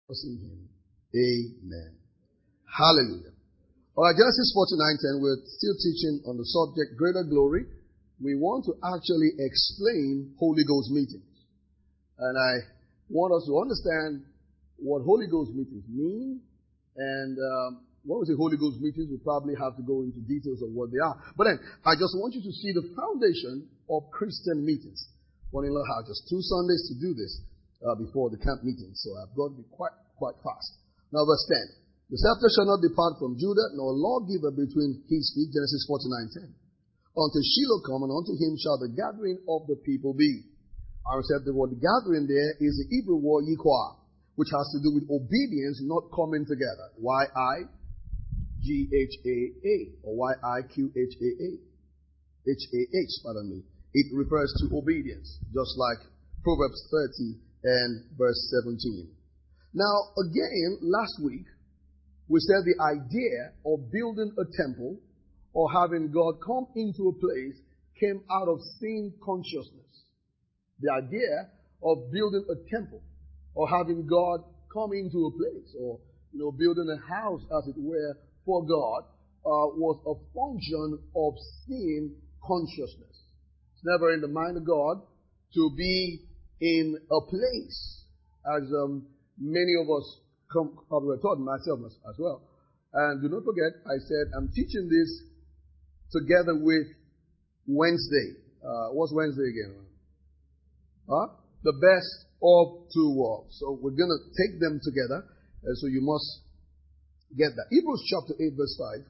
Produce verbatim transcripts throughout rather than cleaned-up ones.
In him. Amen. Hallelujah. All right, Genesis forty-nine ten, we're still teaching on the subject greater glory. We want to actually explain Holy Ghost meetings. And I want us to understand what Holy Ghost meetings mean. And um, when we say Holy Ghost meetings, we probably have to go into details of what they are. But then, I just want you to see the foundation of Christian meetings. One in have just two Sundays to do this uh, before the camp meeting. So I've got to be quite, quite fast. Now verse ten. The scepter shall not depart from Judah, nor lawgiver between his feet. Genesis forty-nine ten. Until Shiloh come, and unto him shall the gathering of the people be. I said the word gathering there is the Hebrew word yikwah, which has to do with obedience not coming together. Y I G H A A or Y I Q H A A. H A H, pardon me. It refers to obedience, just like Proverbs thirty and verse seventeen. Now, again, last week, we said the idea of building a temple or having God come into a place came out of sin consciousness. The idea of building a temple or having God come into a place or, you know, building a house, as it were, for God uh, was a function of sin consciousness. It's never in the mind of God to be in a place, as um, many of us come, probably were taught, myself as, as well. And do not forget, I said I'm teaching this together with Wednesday. Uh, what's Wednesday again? Huh? The best of two worlds. So we're going to take them together. And so you must get that. Hebrews chapter eight verse five.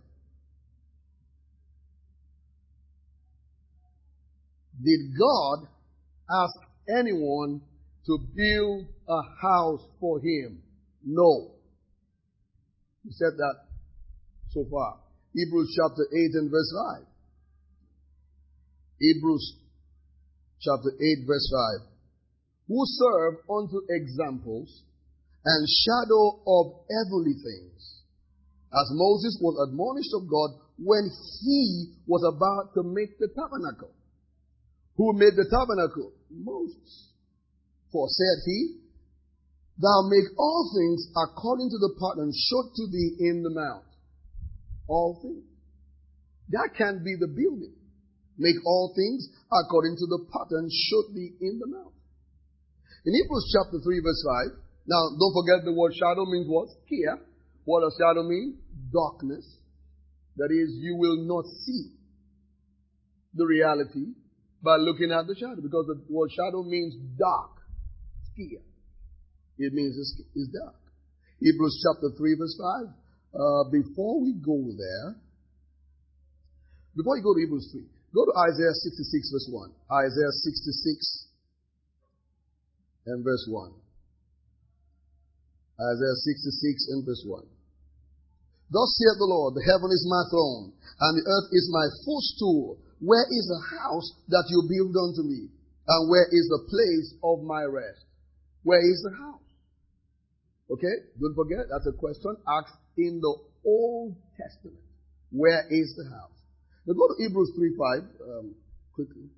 Did God ask anyone to build a house for him? No. He said that so far. Hebrews chapter eight and verse five. Hebrews chapter eight verse five. Who serve unto examples and shadow of heavenly things, as Moses was admonished of God when he was about to make the tabernacle. Who made the tabernacle? Moses. For said he, Thou make all things according to the pattern showed to thee in the mount. All things. That can be the building. Make all things according to the pattern showed thee in the mount. In Hebrews chapter three verse five, now don't forget the word shadow means what? Here. What does shadow mean? Darkness. That is, you will not see the reality by looking at the shadow, because the word shadow means dark. Here. It means it's, it's dark. Hebrews chapter three verse five. Uh, before we go there, before you go to Hebrews three, go to Isaiah sixty-six verse one. Isaiah sixty-six and verse one. Isaiah sixty-six and verse one. Thus saith the Lord, the heaven is my throne, and the earth is my footstool. Where is the house that you build unto me? And where is the place of my rest? Where is the house? Okay, don't forget, that's a question asked in the Old Testament. Where is the house? Now go to Hebrews three five, um, quickly.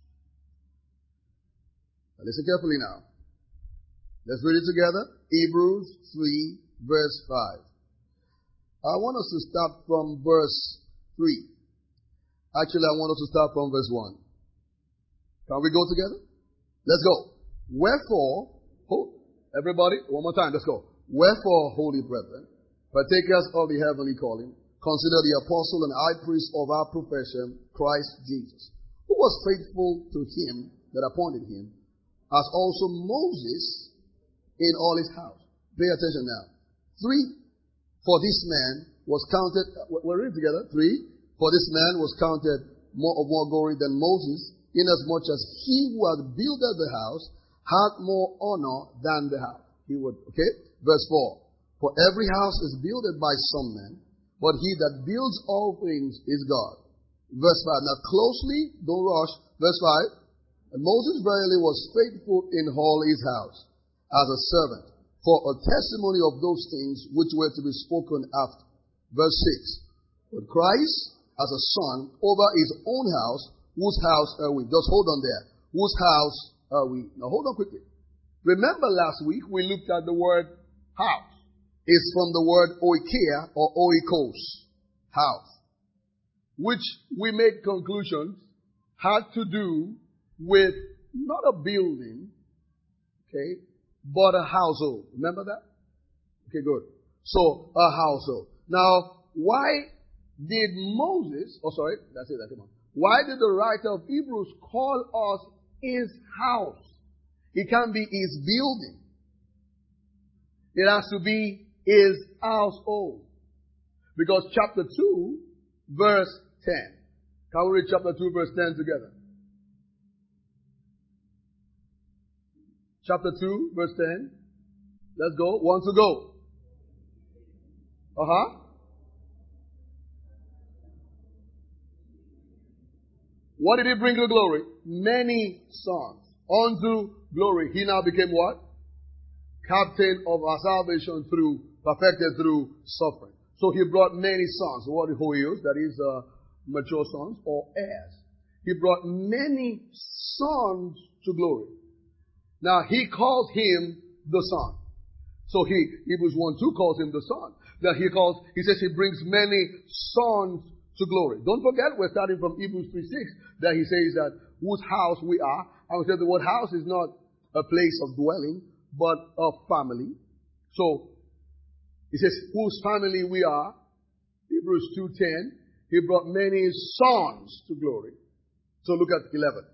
Now listen carefully now. Let's read it together. Hebrews three verse five. I want us to start from verse three. Actually, I want us to start from verse one. Can we go together? Let's go. Wherefore, oh, everybody, one more time, let's go. Wherefore, holy brethren, partakers of the heavenly calling, consider the apostle and high priest of our profession, Christ Jesus, who was faithful to him that appointed him, as also Moses in all his house. Pay attention now. Three, for this man was counted, we're reading together. Three, for this man was counted more of more glory than Moses, inasmuch as he who had builded the house had more honor than the house. He would, okay? Verse four. For every house is builded by some man, but he that builds all things is God. Verse five. Now closely, don't rush. Verse five. And Moses verily was faithful in all his house, as a servant, for a testimony of those things which were to be spoken after. Verse six. But Christ, as a son, over his own house, whose house are we? Just hold on there. Whose house are we? Now hold on quickly. Remember last week we looked at the word house, is from the word oikia or oikos, house, which we made conclusions had to do with not a building, okay, but a household. Remember that? Okay, good. So, a household. Now, why did Moses, oh sorry, that's it, come on. Why did the writer of Hebrews call us his house? It can't be his building. It has to be his household. Because chapter two, verse ten. Can we read chapter two, verse ten together? Chapter two, verse ten. Let's go. One to go. Uh-huh. What did he bring to glory? Many sons. Unto glory. He now became what? Captain of our salvation through, perfected through suffering. So he brought many sons. What who he is? That is uh, mature sons or heirs. He brought many sons to glory. Now he calls him the son. So he, Hebrews one two calls him the son. That he calls, he says he brings many sons to glory. Don't forget, we're starting from Hebrews three six, that he says that whose house we are. I would say the word house is not a place of dwelling, but a family. So, he says whose family we are. Hebrews two ten, he brought many sons to glory. So look at eleven.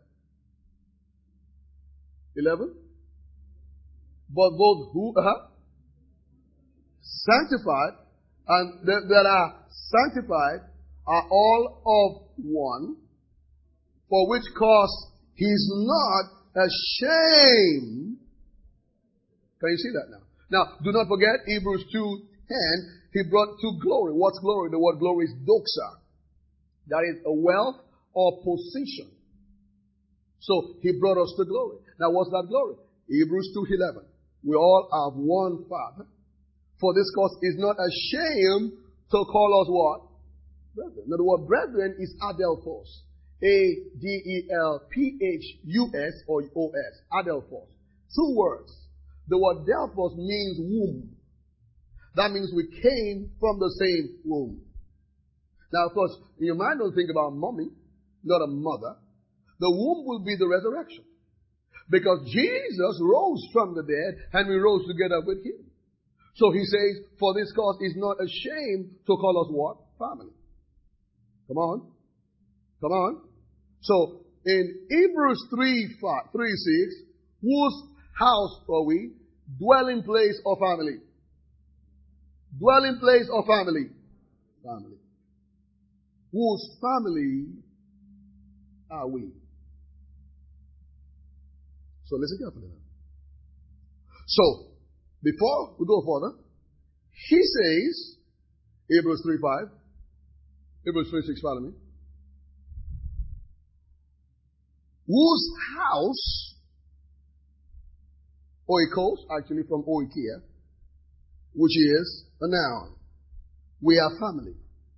eleven. But both who are sanctified and that, that are sanctified are all of one, for which cause he is not ashamed. Can you see that now? Now, do not forget Hebrews two ten, he brought to glory. What's glory? The word glory is doxa. That is a wealth or position. So, he brought us to glory. Now, what's that glory? Hebrews two eleven. We all have one Father. For this cause is not ashamed to call us what? Brethren. Now, the word brethren is adelphos. A D E L P H U S or O S. Adelphos. Two words. The word delphos means womb. That means we came from the same womb. Now, of course, in your mind, don't think about mommy, not a mother. The womb will be the resurrection. Because Jesus rose from the dead and we rose together with him. So he says, for this cause is not ashamed to call us what? Family. Come on. Come on. So, in Hebrews three six, whose house are we? Dwelling place or family? Dwelling place or family? Family. Whose family are we? So listen carefully now. So, before we go further, he says, Hebrews three five, Hebrews three six, follow me. Whose house, oikos, actually from oikia, which is a noun. We are family.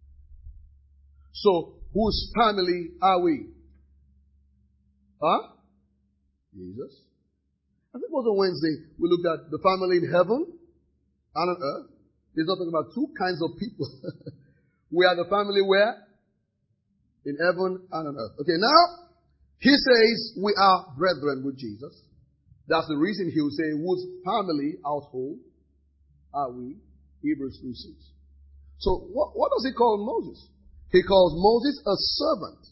So, whose family are we? Huh? Jesus. I think it was on Wednesday, we looked at the family in heaven and on earth. He's not talking about two kinds of people. We are the family where? In heaven and on earth. Okay, now, he says we are brethren with Jesus. That's the reason he will say, whose family, household, are we? Hebrews three six. So, what, what does he call Moses? He calls Moses a servant.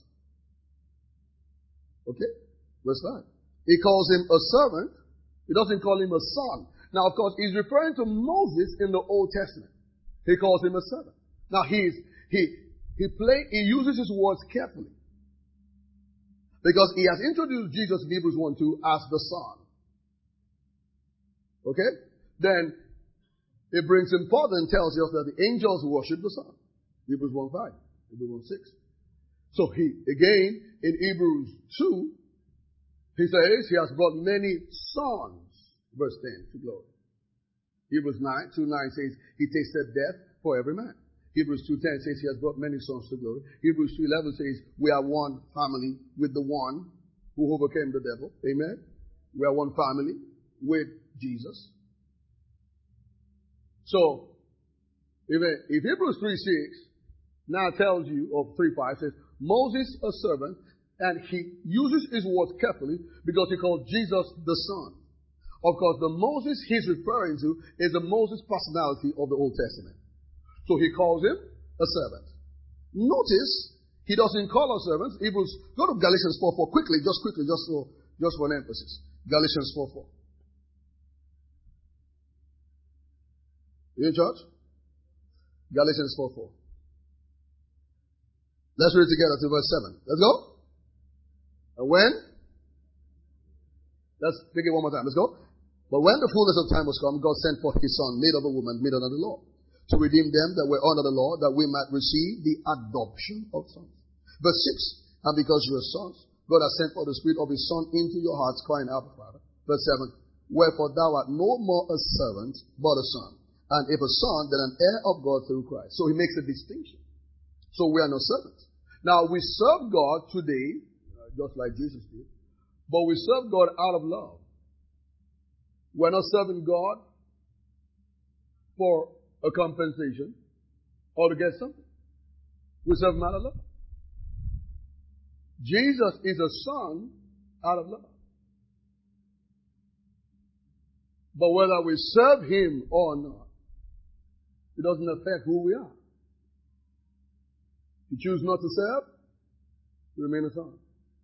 Okay? Verse five. He calls him a servant. He doesn't call him a son. Now, of course, he's referring to Moses in the Old Testament. He calls him a servant. Now, he's, he, he play, he uses his words carefully. Because he has introduced Jesus in Hebrews one two as the Son. Okay? Then, it brings him further and tells us that the angels worship the Son. Hebrews one five. Hebrews one six. So he, again, in Hebrews two, he says he has brought many sons, verse ten, to glory. Hebrews nine, two nine says he tasted death for every man. Hebrews two ten says he has brought many sons to glory. Hebrews two eleven says we are one family with the one who overcame the devil. Amen. We are one family with Jesus. So, if, if Hebrews three six now tells you, or three five says, Moses a servant, and he uses his words carefully because he called Jesus the Son. Of course, the Moses he's referring to is the Moses personality of the Old Testament. So he calls him a servant. Notice, he doesn't call us servants. Hebrews, go to Galatians four four quickly, just quickly, just for, just for an emphasis. Galatians four four. You in church? Galatians four four. Let's read together to verse seven. Let's go. And when? Let's take it one more time. Let's go. But when the fullness of time was come, God sent forth his Son, made of a woman, made under the law, to redeem them that were under the law, that we might receive the adoption of sons. Verse six. And because you are sons, God has sent forth the Spirit of his Son into your hearts, crying out, Father. Verse seven. Wherefore thou art no more a servant, but a son. And if a son, then an heir of God through Christ. So he makes a distinction. So we are no servants. Now we serve God today, just like Jesus did, but we serve God out of love. We're not serving God for a compensation or to get something. We serve him out of love. Jesus is a son out of love. But whether we serve him or not, it doesn't affect who we are. If you choose not to serve, you remain a son.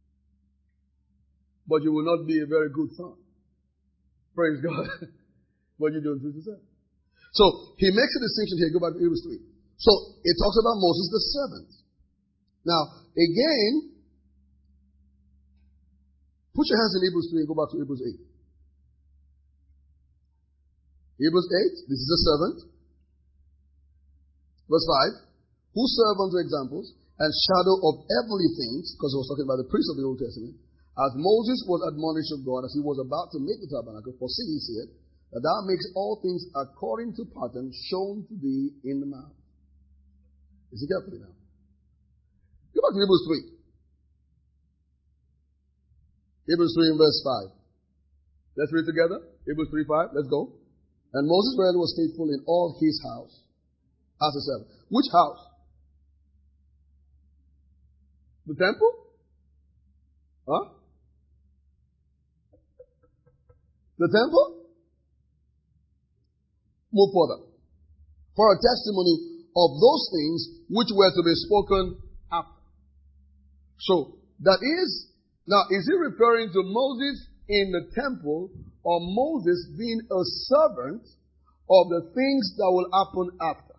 But you will not be a very good son. Praise God. But you don't choose to serve. So, he makes a distinction here. Go back to Hebrews three. So, it talks about Moses the servant. Now, again, put your hands in Hebrews three and go back to Hebrews eight. Hebrews eight, this is a servant. Verse five. Who serve unto examples and shadow of heavenly things, because he was talking about the priests of the Old Testament, as Moses was admonished of God as he was about to make the tabernacle, for see, he said, that thou makest all things according to pattern shown to thee in the mount. Listen carefully now. Go back to Hebrews three. Hebrews three and verse five. Let's read together. Hebrews three five. Let's go. And Moses really was faithful in all his house as a servant. Which house? The temple? Huh? The temple? Move further. For a testimony of those things which were to be spoken after. So, that is, now is he referring to Moses in the temple or Moses being a servant of the things that will happen after?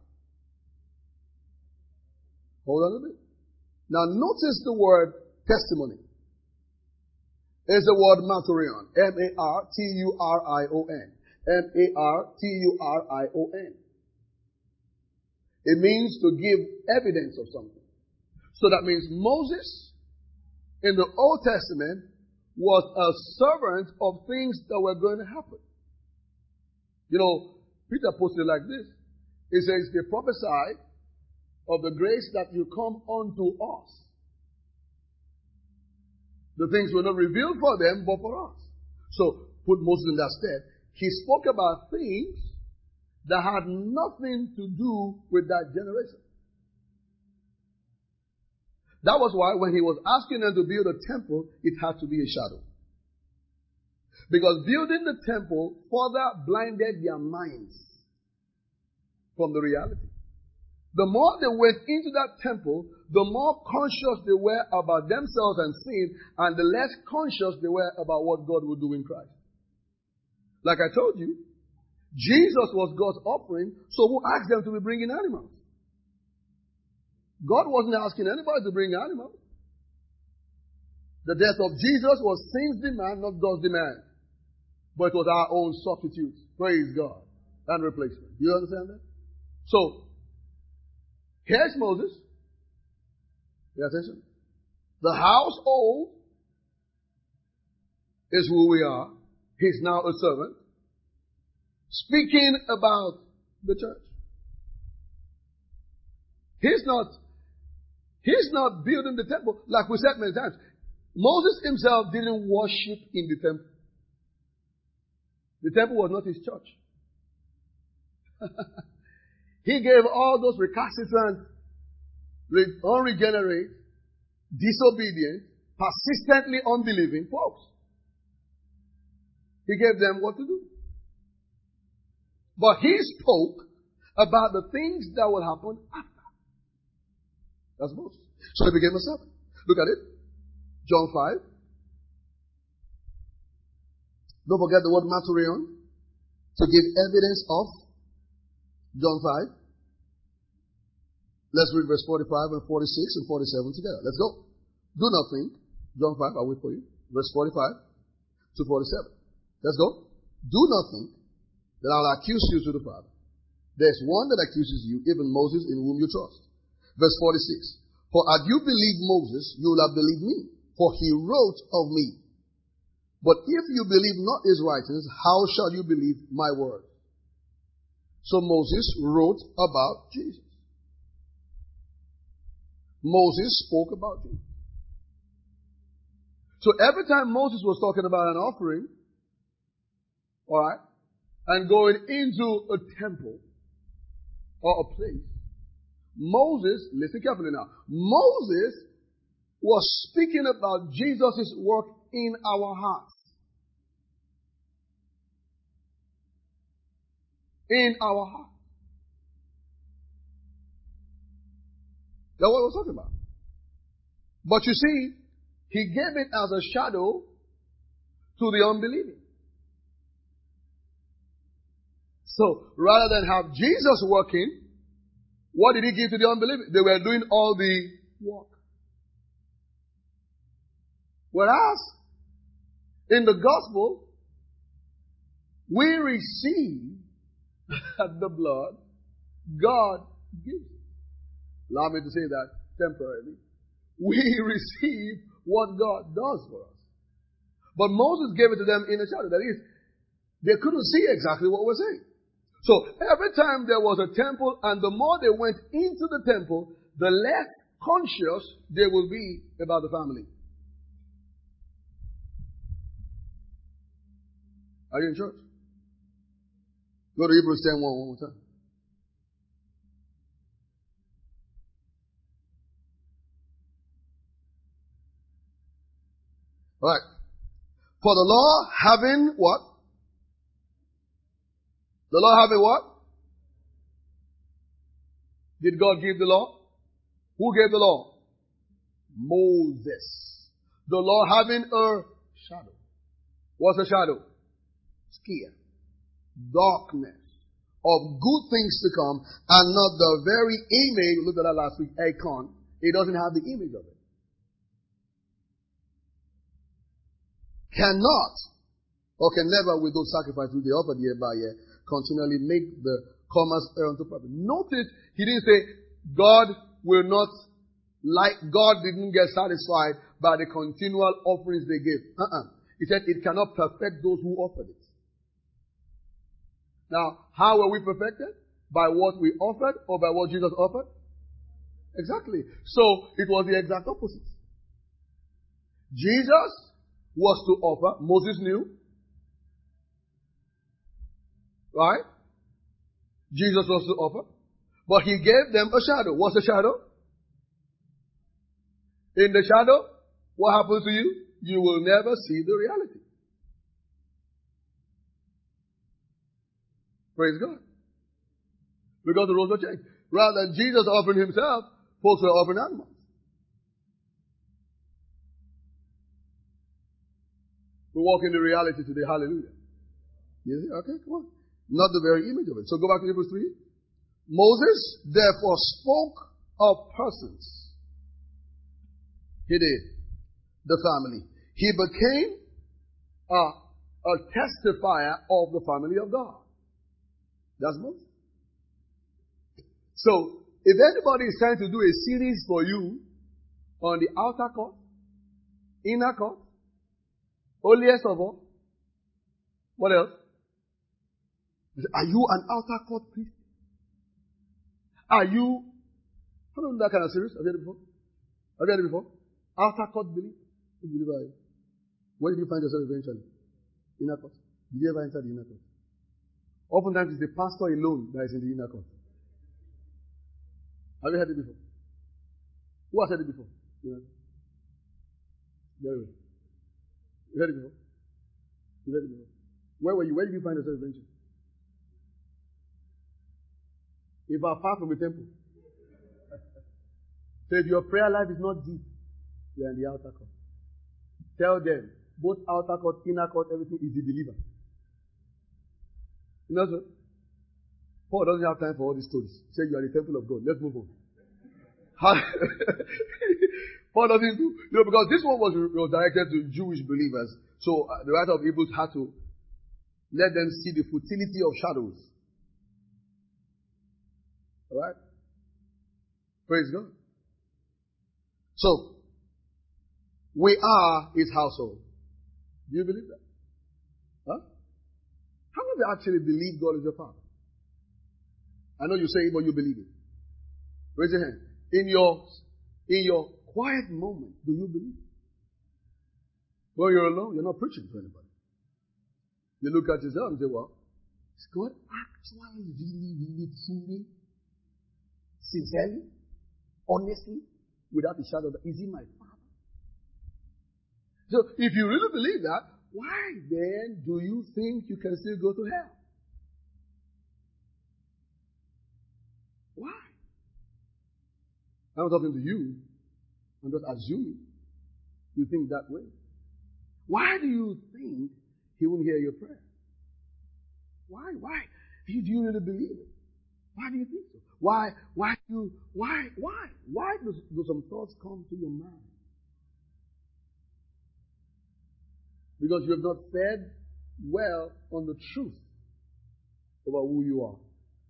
Hold on a bit. Now notice the word testimony. It's the word martyrion. M A R T U R I O N. M A R T U R I O N. It means to give evidence of something. So that means Moses in the Old Testament was a servant of things that were going to happen. You know, Peter puts it like this. He says, they prophesied of the grace that will come unto us. The things were not revealed for them, but for us. So, put Moses in that stead. He spoke about things that had nothing to do with that generation. That was why when he was asking them to build a temple, it had to be a shadow. Because building the temple further blinded their minds from the reality. The more they went into that temple, the more conscious they were about themselves and sin, and the less conscious they were about what God would do in Christ. Like I told you, Jesus was God's offering, so who asked them to be bringing animals? God wasn't asking anybody to bring animals. The death of Jesus was sin's demand, not God's demand. But it was our own substitute. Praise God. And replacement. Do you understand that? So, here's Moses. Pay attention. The household is who we are. He's now a servant. Speaking about the church. He's not, he's not building the temple. Like we said many times. Moses himself didn't worship in the temple. The temple was not his church. He gave all those recalcitrant, unregenerate, disobedient, persistently unbelieving folks. He gave them what to do. But he spoke about the things that will happen after. That's Moses. So he became a servant. Look at it. John five. Don't forget the word martyrion to give evidence of. John five. Let's read verse forty-five and forty-six and forty-seven together. Let's go. Do not think. John five, I'll wait for you. Verse forty-five to forty-seven. Let's go. Do not think that I'll accuse you to the Father. There's one that accuses you, even Moses, in whom you trust. Verse forty-six. For had you believed Moses, you will have believed me, for he wrote of me. But if you believe not his writings, how shall you believe my word? So Moses wrote about Jesus. Moses spoke about Jesus. So every time Moses was talking about an offering, alright, and going into a temple or a place, Moses, listen carefully now, Moses was speaking about Jesus' work in our hearts. In our hearts. That's what we're talking about. But you see, he gave it as a shadow to the unbelieving. So, rather than have Jesus working, what did he give to the unbelieving? They were doing all the work. Whereas, in the gospel, we receive the blood God gives us. Allow me to say that temporarily. We receive what God does for us. But Moses gave it to them in a shadow. That is, they couldn't see exactly what we're saying. So every time there was a temple, and the more they went into the temple, the less conscious they will be about the family. Are you in church? Go to Hebrews ten one one more time. All right. For the law having what? The law having what? Did God give the law? Who gave the law? Moses. The law having a shadow. What's a shadow? Scare. Darkness of good things to come, and not the very image. Look at that last week, icon. It doesn't have the image of it. Cannot, or can never, with those sacrifices they offered year by year, continually make the comers err unto profit. Notice he didn't say God will not like, God didn't get satisfied by the continual offerings they gave. Uh-uh. He said it cannot perfect those who offered it. Now, how were we perfected? By what we offered or by what Jesus offered? Exactly. So, it was the exact opposite. Jesus was to offer. Moses knew. Right? Jesus was to offer. But he gave them a shadow. What's a shadow? In the shadow, what happens to you? You will never see the reality. Praise God. Because the rules are changed. Rather than Jesus offering himself, folks were offering animals. We walk in the reality today. Hallelujah. You see? Okay, come on. Not the very image of it. So go back to Hebrews three. Moses therefore spoke of persons. He did. The family. He became a, a testifier of the family of God. That's Moses. So, if anybody is trying to do a series for you on the outer court, inner court, holiest of all, what else? Are you an outer court priest? Are you, how do you know that kind of series? Have you heard it before? Have you heard it before? Outer court belief? Who believe are you? Where did you find yourself eventually? Inner court. Did you ever enter the inner court? Oftentimes it's the pastor alone that is in the inner court. Have you heard it before? Who has heard it before? You know? Very well. You heard it before? You heard it before? Where were you? Where did you find yourself eventually? If you are far from the temple. So if your prayer life is not deep, you are in the outer court. Tell them, both outer court, inner court, everything is the believer. You know so? Paul doesn't have time for all these stories. Say you are the temple of God. Let's move on. Paul doesn't do, you know, because this one was, was directed to Jewish believers. So uh, the writer of Hebrews had to let them see the futility of shadows. Alright? Praise God. So, we are His household. Do you believe that? Huh? How many of you actually believe God is your Father? I know you say it, but you believe it. Raise your hand. In your, in your quiet moment, do you believe it? When you're alone, you're not preaching to anybody. You look at yourself and say, well, is God actually really, really, truly, sincerely, honestly, without a shadow of a doubt, is He my Father? So, if you really believe that, why then do you think you can still go to hell? Why? I'm not talking to you. I'm just assuming you think that way. Why do you think He won't hear your prayer? Why? Why? Do you, do you really believe it? Why do you think so? Why? Why do you, why? Why? Why do, do some thoughts come to your mind? Because you have not fed well on the truth about who you are.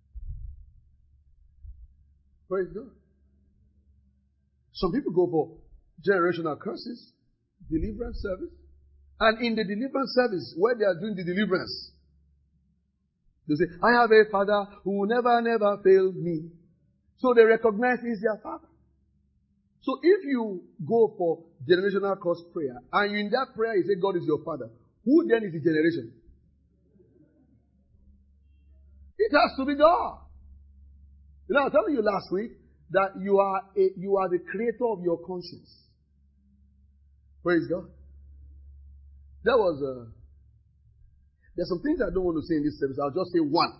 Praise God. Some people go for generational curses, deliverance service, and in the deliverance service, where they are doing the deliverance, they say, I have a Father who will never, never fail me. So they recognize He's their Father. So if you go for generational curse prayer, and in that prayer you say God is your Father, who then is the generation? It has to be God. You know, I was telling you last week that you are a, you are the creator of your conscience. Praise God. There was a, there's some things I don't want to say in this service. I'll just say one.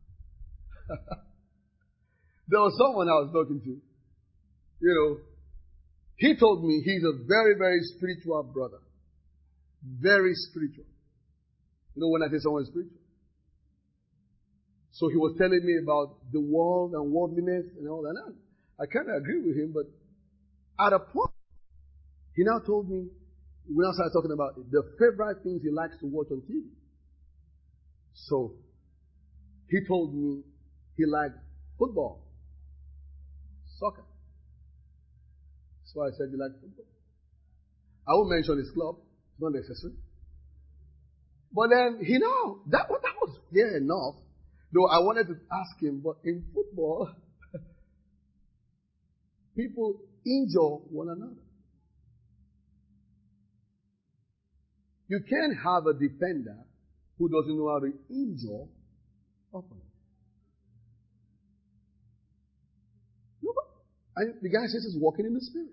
There was someone I was talking to. You know, he told me he's a very, very spiritual brother. Very spiritual. You know when I say someone is spiritual? So he was telling me about the world and worldliness and all that. I kind of agree with him, but at a point, he now told me, we now started talking about the favorite things he likes to watch on T V. So, he told me he liked football, soccer. So I said, you like football? I won't mention his club. It's not necessary. But then, he know, that, that was fair enough. Though I wanted to ask him, but in football, people injure one another. You can't have a defender who doesn't know how to injure opponent. No, but and the guy says he's walking in the Spirit.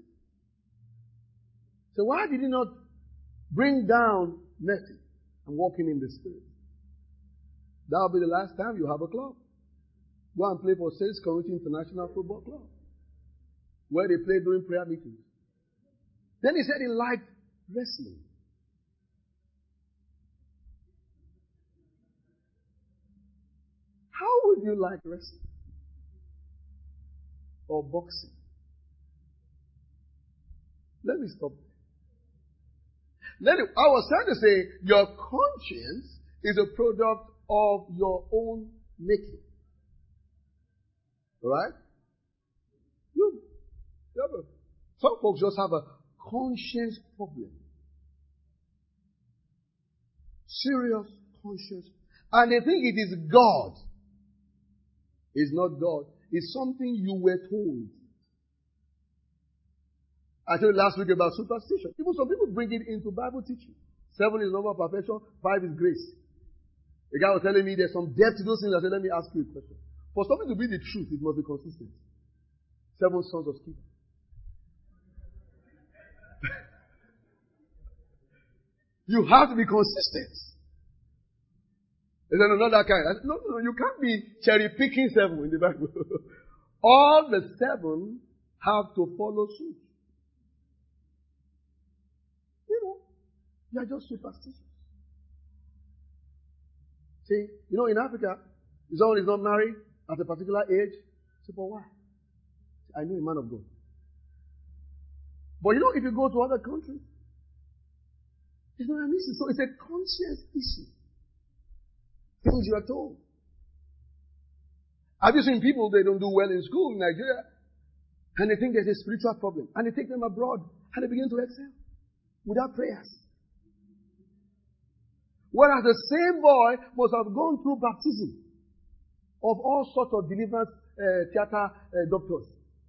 So why did he not bring down mercy and walking in the Spirit? That will be the last time you have a club. Go and play for Saints Community International Football Club, where they play during prayer meetings. Then he said he liked wrestling. How would you like wrestling? Or boxing? Let me stop there. Let me, I was trying to say your conscience is a product of your own making. Alright? You, you have a, some folks just have a conscience problem. Serious conscience. And they think it is God. It's not God. It's something you were told. I told you last week about superstition. Even some people bring it into Bible teaching. Seven is number of perfection. Five is grace. The guy was telling me there's some depth to those things. I said, let me ask you a question. For something to be the truth, it must be consistent. Seven sons of Sceva. You have to be consistent. He said, no, not that kind. I said, no, no, no, you can't be cherry picking seven in the Bible. All the seven have to follow suit. You know, they are just superstitious. See, you know, in Africa, if someone is not married at a particular age, say, but why? I know a man of God. But you know, if you go to other countries, it's not an issue. So it's a conscience issue. Things you are told. Have you seen people, they don't do well in school in Nigeria, and they think there's a spiritual problem, and they take them abroad, and they begin to excel without prayers. Whereas the same boy must have gone through baptism of all sorts of deliverance uh, theater uh, doctors.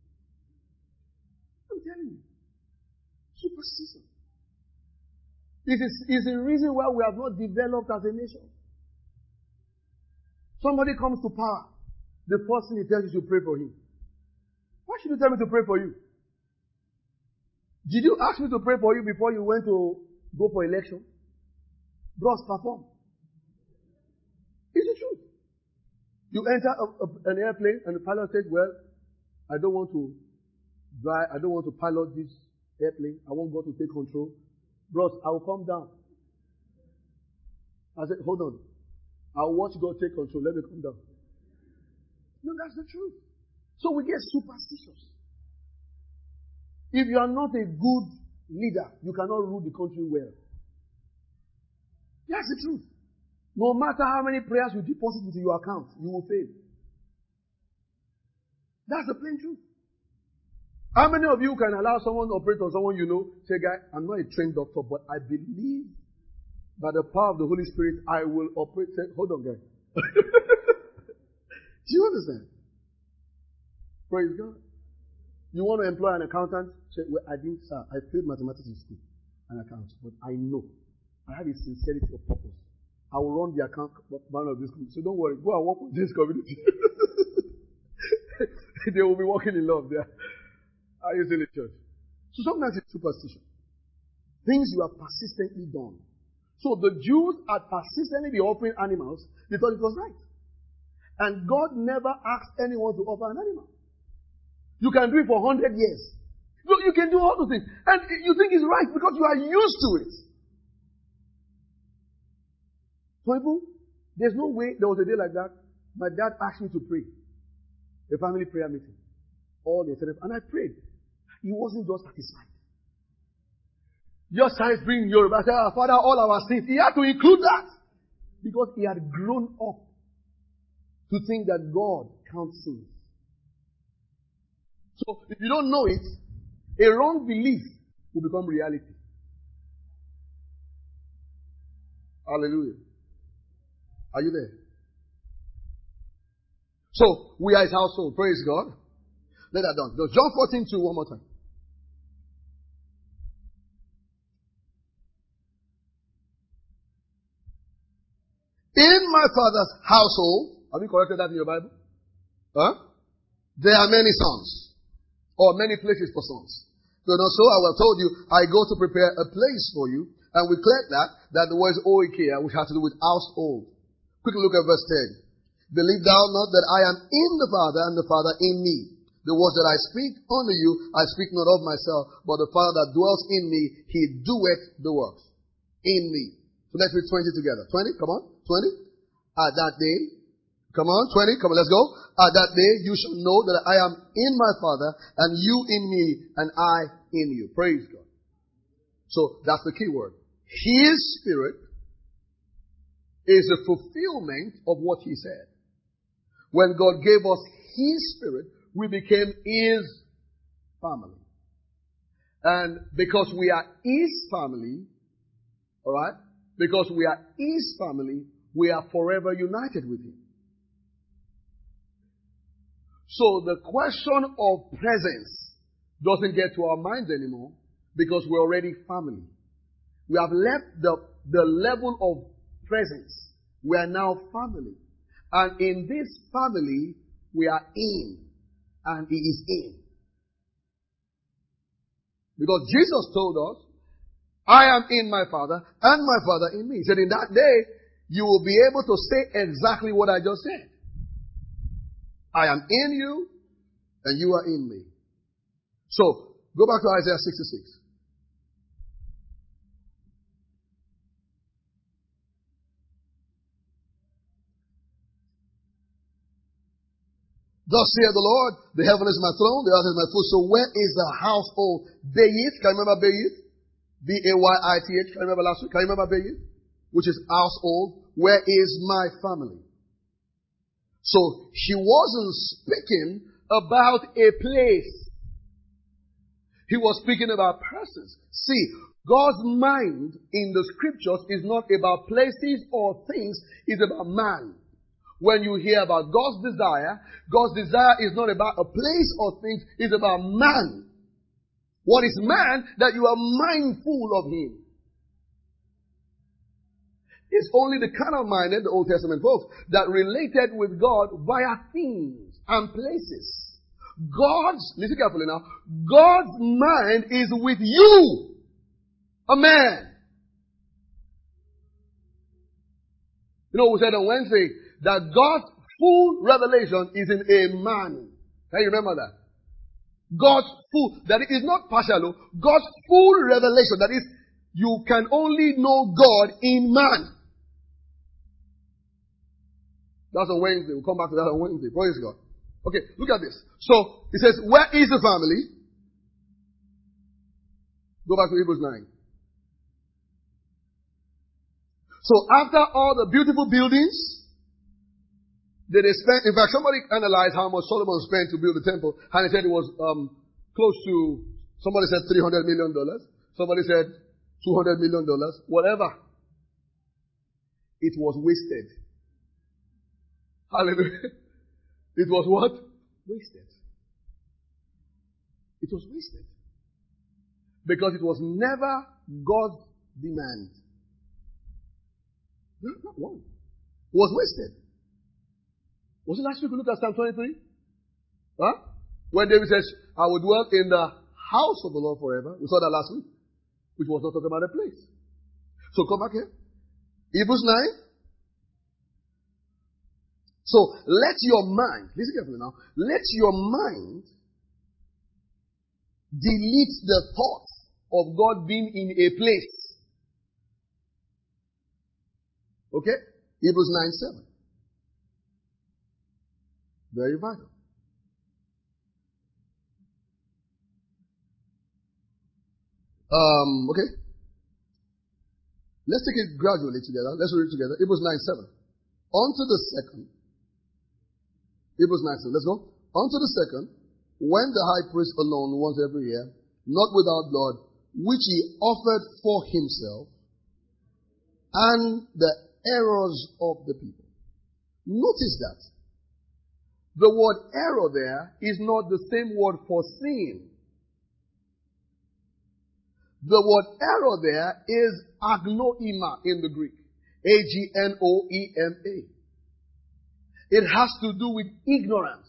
I'm telling you. Superstition. It is, is the reason why we have not developed as a nation. Somebody comes to power. The first thing he tells you to pray for him. Why should you tell me to pray for you? Did you ask me to pray for you before you went to go for election? Bros, perform. It's the truth. You enter a, a, an airplane and the pilot says, well, I don't want to drive, I don't want to pilot this airplane. I want God to take control. Bros, I will come down. I said, hold on. I'll watch God take control. Let me come down. No, that's the truth. So we get superstitious. If you are not a good leader, you cannot rule the country well. That's the truth. No matter how many prayers you deposit into your account, you will fail. That's the plain truth. How many of you can allow someone to operate on someone you know? Say, guy, I'm not a trained doctor, but I believe by the power of the Holy Spirit, I will operate. Say, hold on, guy. Do you understand? Praise God. You want to employ an accountant? Say, well, I didn't, sir. I failed mathematics in school, an account, but I know. I have a sincerity of purpose. I will run the account man of this community. So don't worry. Go and work with this community. They will be walking in love there. Are you still in church? So sometimes it's superstition. Things you have persistently done. So the Jews had persistently been offering animals because it was right. And God never asked anyone to offer an animal. You can do it for one hundred years. So you can do all those things. And you think it's right because you are used to it. So people, there's no way there was a day like that. My dad asked me to pray. A family prayer meeting. All the and I prayed. He wasn't just satisfied. Just started bringing Yoruba. I said, our Father, all our sins. He had to include that. Because he had grown up to think that God counts sins. So, if you don't know it, a wrong belief will become reality. Hallelujah. Are you there? So, we are his household. Praise God. Let that down. John fourteen two, one more time. In my Father's household, have you corrected that in your Bible? Huh? There are many sons, or many places for sons. So not so, I will have told you, I go to prepare a place for you, and we cleared that, that the word oikia, which has to do with household. Quickly look at verse ten. Believe thou not that I am in the Father, and the Father in me. The words that I speak unto you, I speak not of myself, but the Father that dwells in me, he doeth the works. In me. So let's read twenty together. twenty, come on. twenty. At that day, come on, twenty, come on, let's go. At that day, you shall know that I am in my Father, and you in me, and I in you. Praise God. So, that's the key word. His Spirit is the fulfillment of what he said. When God gave us his Spirit, we became his family. And because we are his family, alright, because we are his family, we are forever united with him. So the question of presence doesn't get to our minds anymore because we're already family. We have left the, the level of presence We are now family. And in this family, we are in. And He is in. Because Jesus told us, I am in my Father, and my Father in me. He said, in that day, you will be able to say exactly what I just said. I am in you, and you are in me. So, go back to Isaiah sixty-six. Thus saith the Lord, the heaven is my throne, the earth is my footstool. So where is the household? Bayith, can you remember Bayith? B A Y I T H, can you remember last week? Can you remember Bayith? Which is household. Where is my family? So she wasn't speaking about a place. He was speaking about persons. See, God's mind in the scriptures is not about places or things, it's about man. When you hear about God's desire, God's desire is not about a place or things, it's about man. What is man? That you are mindful of Him. It's only the carnal-minded, the Old Testament folks, that related with God via things and places. God's, listen carefully now, God's mind is with you, a man. You know, we said on Wednesday that God's full revelation is in a man. Can you remember that? God's full, that it is not partial, God's full revelation, that is, you can only know God in man. That's on Wednesday. We'll come back to that on Wednesday. Praise God. Okay, look at this. So, it says, where is the family? Go back to Hebrews nine. So, after all the beautiful buildings, that they spent, in fact, somebody analyzed how much Solomon spent to build the temple, and he said it was um, close to, somebody said three hundred million dollars, somebody said two hundred million dollars, whatever. It was wasted. Hallelujah. It was what? Wasted. It was wasted. Because it was never God's demand. No, not one. It was wasted. Was it last week we looked at Psalm twenty-three? Huh? When David says, I will dwell in the house of the Lord forever. We saw that last week. Which was not talking about a place. So come back here. Hebrews nine. So let your mind, listen carefully now, let your mind delete the thought of God being in a place. Okay? Hebrews nine seven. Very vital. Um, okay. Let's take it gradually together. Let's read it together. Hebrews nine seven. Unto the second. Hebrews nine seven. Let's go. Unto the second, when the high priest alone once every year, not without blood, which he offered for himself, and the errors of the people. Notice that. The word error there is not the same word for sin. The word error there is agnoema in the Greek. A G N O E M A. It has to do with ignorance.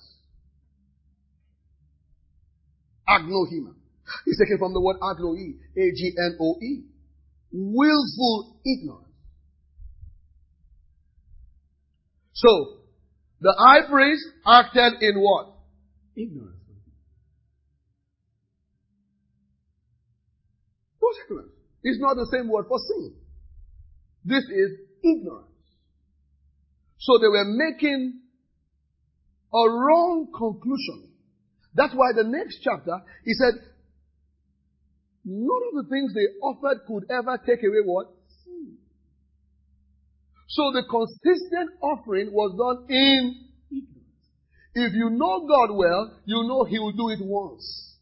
Agnoema. It's taken from the word agnoe. A G N O E. Willful ignorance. So, the high priest acted in what? Ignorance. What's ignorance? It's not the same word for sin. This is ignorance. So they were making a wrong conclusion. That's why the next chapter, he said, none of the things they offered could ever take away what? Sin. So the consistent offering was done in ignorance. If you know God well, you know He will do it once.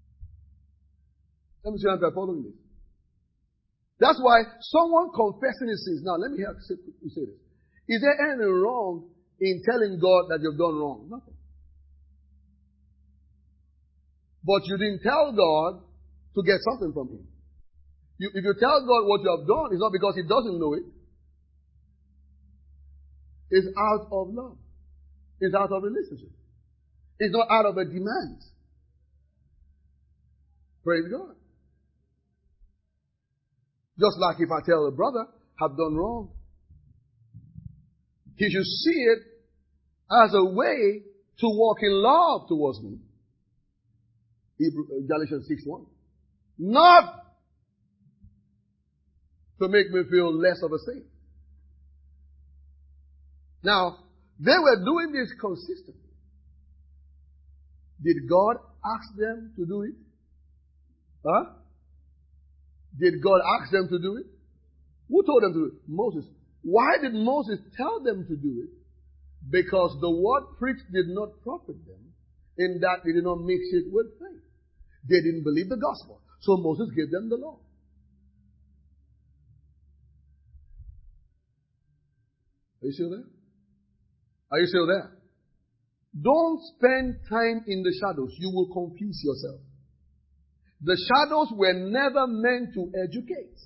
Let me see if I'm following this. That's why someone confessing his sins. Now, let me hear you say this. Is there anything wrong in telling God that you've done wrong? Nothing. But you didn't tell God to get something from Him. You, if you tell God what you have done, it's not because He doesn't know it. is out of love. It's out of relationship. It's not out of a demand. Praise God. Just like if I tell a brother, have done wrong, he should see it as a way to walk in love towards me. Galatians six one. Not to make me feel less of a saint. Now, they were doing this consistently. Did God ask them to do it? Huh? Did God ask them to do it? Who told them to do it? Moses. Why did Moses tell them to do it? Because the word preached did not profit them, in that they did not mix it with faith. They didn't believe the gospel. So Moses gave them the law. Are you still there? Are you still there? Don't spend time in the shadows. You will confuse yourself. The shadows were never meant to educate.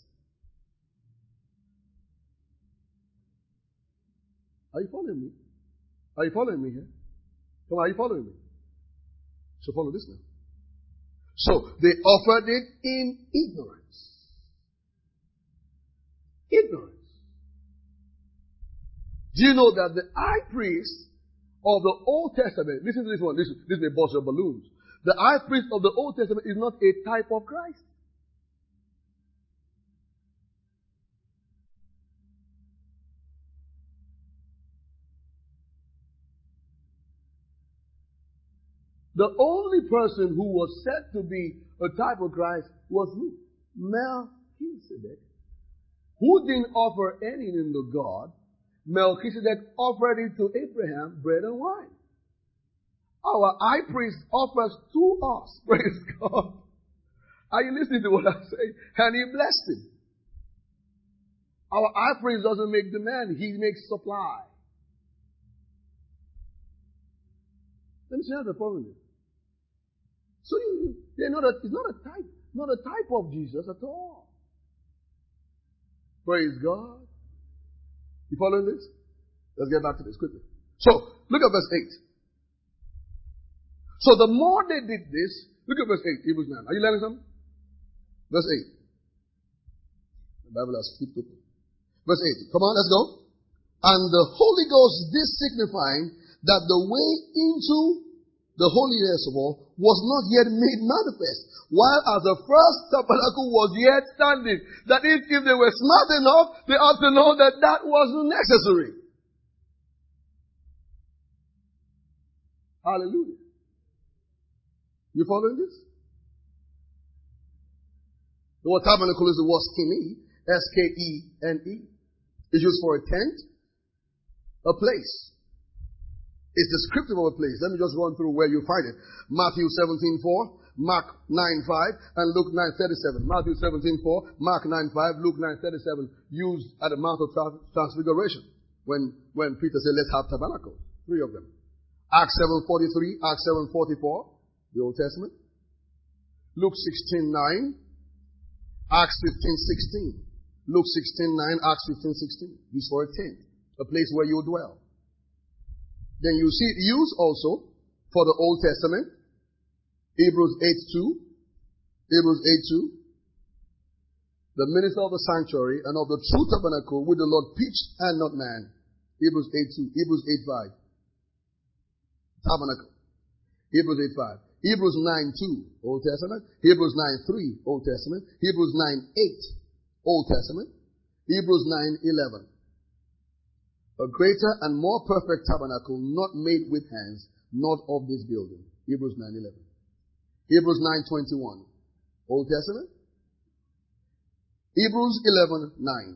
Are you following me? Are you following me here? Come on, are you following me? So follow this now. So they offered it in ignorance. Ignorance. Do you know that the high priest of the Old Testament, listen to this one, listen, this may burst your balloons. The high priest of the Old Testament is not a type of Christ. The only person who was said to be a type of Christ was who? Melchizedek, who didn't offer anything to God. Melchizedek offered it to Abraham, bread and wine. Our high priest offers to us, praise God. Are you listening to what I say? And he blessed him. Our high priest doesn't make demand, he makes supply. Let me see how the problem is. So you, they're not a, it's not a type, not a type of Jesus at all. Praise God. You following this? Let's get back to this quickly. So, look at verse eight. So the more they did this, look at verse eight, Hebrews nine. Are you learning something? Verse eight. The Bible has flipped open. Verse eight. Come on, let's go. And the Holy Ghost did signifying that the way into the holiest of all was not yet made manifest, while as the first tabernacle was yet standing. That is, if they were smart enough, they ought to know that that wasn't necessary. Hallelujah. You following this? The word tabernacle is the word skene, S K E N E. It's used for a tent, a place. It's descriptive of a place. Let me just run through where you find it. Matthew seventeen four, Mark nine five, and Luke nine thirty-seven. Matthew seventeen four, Mark nine five, Luke nine thirty-seven, used at the Mount of Transfiguration when, when Peter said, let's have tabernacle. Three of them. Acts seven forty-three, Acts seven forty-four, the Old Testament. Luke sixteen nine, Acts fifteen sixteen. Luke sixteen nine, Acts fifteen sixteen. Used for a tent, a place where you dwell. Then you see it used also for the Old Testament. Hebrews eight two. Hebrews eight two. The minister of the sanctuary and of the true tabernacle with the Lord pitched and not man. Hebrews eight two. Hebrews eight five. Tabernacle. Hebrews eight five. Hebrews nine two. Old Testament. Hebrews nine three. Old Testament. Hebrews nine eight. Old Testament. Hebrews nine eleven. A greater and more perfect tabernacle, not made with hands, not of this building. Hebrews nine eleven. Hebrews nine twenty-one. Old Testament. Hebrews eleven nine.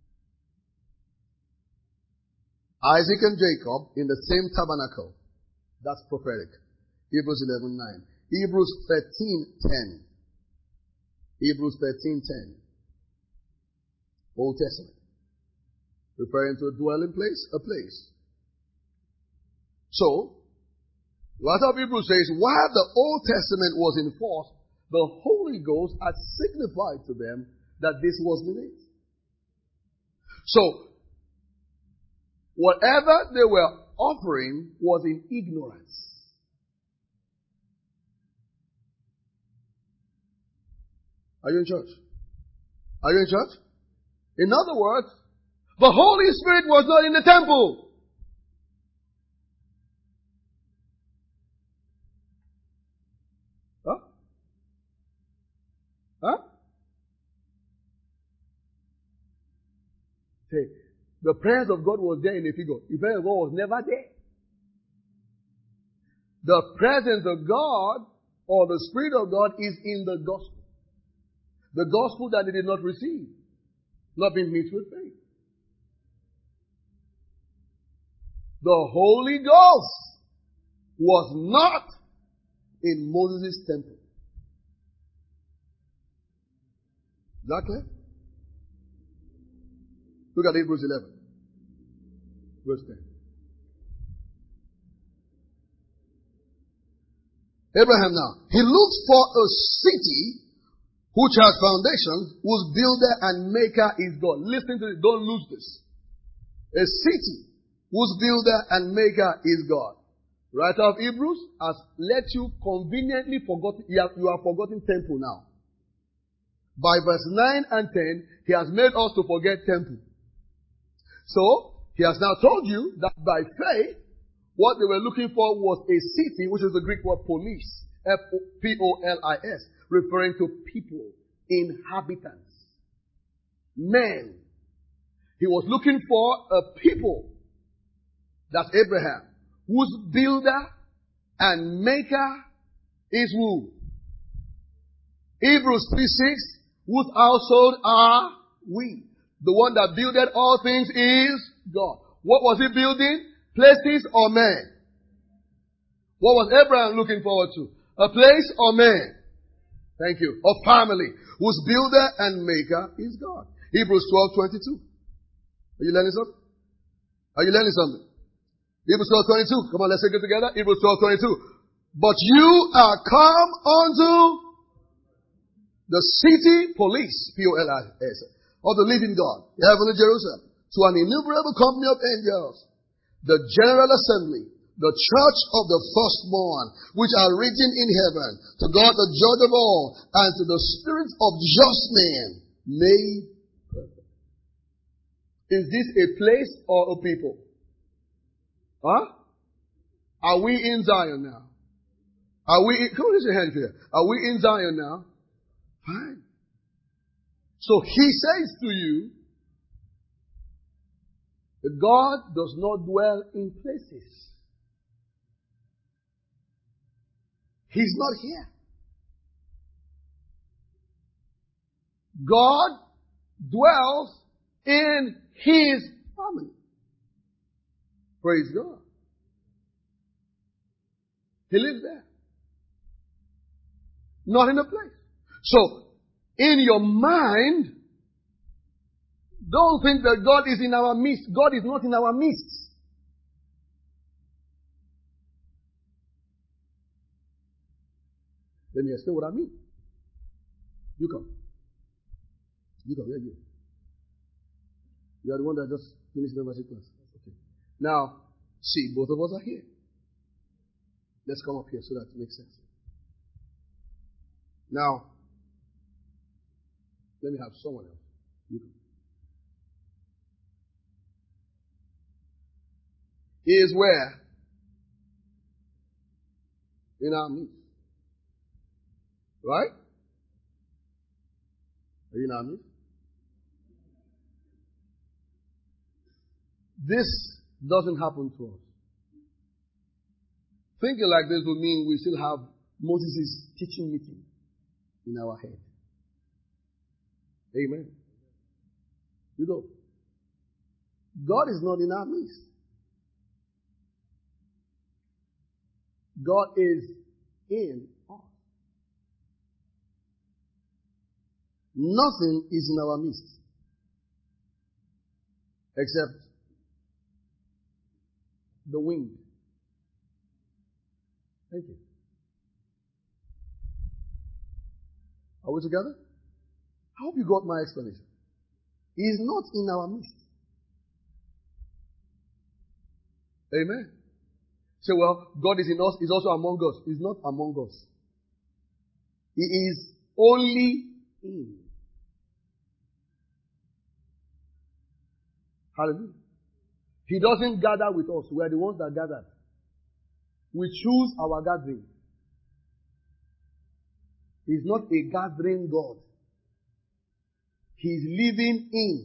Isaac and Jacob in the same tabernacle. That's prophetic. Hebrews eleven nine. Hebrews thirteen ten. Hebrews thirteen ten. Old Testament. Referring to a dwelling place, a place. So, the writer of Hebrews says, while the Old Testament was in force, the Holy Ghost had signified to them that this was the it. So, Whatever they were offering was in ignorance. Are you in church? Are you in church? In other words, the Holy Spirit was not in the temple. Huh? Huh? Say, the presence of God was there in a figure. The presence of God was never there. The presence of God or the Spirit of God is in the gospel. The gospel that they did not receive, not being mixed with faith. The Holy Ghost was not in Moses' temple. Is that clear? Look at Hebrews eleven, verse ten. Abraham now, he looks for a city which has foundation, whose builder and maker is God. Listen to it, don't lose this. A city whose builder and maker is God. Writer of Hebrews has let you conveniently forget, you have, you have forgotten temple now. By verse nine and ten, he has made us to forget temple. So, he has now told you that by faith, what they were looking for was a city, which is the Greek word polis, P O L I S, referring to people, inhabitants, men. He was looking for a people, that's Abraham, whose builder and maker is who? Hebrews three six, whose household are we. The one that builded all things is God. What was he building? Places or men? What was Abraham looking forward to? A place or man? Thank you. A family whose builder and maker is God. Hebrews twelve twenty-two. Are you learning something? Are you learning something? Hebrews twelve twenty-two. Come on, let's take it together. Hebrews twelve twenty-two. But you are come unto the city police, P O L I S, of the living God, the heavenly Jerusalem, to an innumerable company of angels, the general assembly, the church of the firstborn, which are written in heaven, to God the judge of all, and to the spirits of just men made perfect. Is this a place or a people? Huh? Are we in Zion now? Are we in, come on, raise your hand here. Are we in Zion now? Fine. So he says to you, that God does not dwell in places. He's not here. God dwells in His family. Praise God. He lives there. Not in a place. So, in your mind, don't think that God is in our midst. God is not in our midst. Let me explain what I mean. You come. You come. Yeah, you. You are the one that just finished membership class. Okay. Now, see, both of us are here. Let's come up here so that it makes sense. Now, let me have someone else. You come. He is where? In our midst. Right? Are you in our midst? This doesn't happen to us. Thinking like this would mean we still have Moses' teaching meeting in our head. Amen. You know, God is not in our midst. God is in us. Nothing is in our midst except the wind. Thank you. Are we together? I hope you got my explanation. He is not in our midst. Amen. Say, well, God is in us, He's also among us. He's not among us. He is only in. Hallelujah. He doesn't gather with us. We are the ones that gathered. We choose our gathering. He's not a gathering God. He's living in.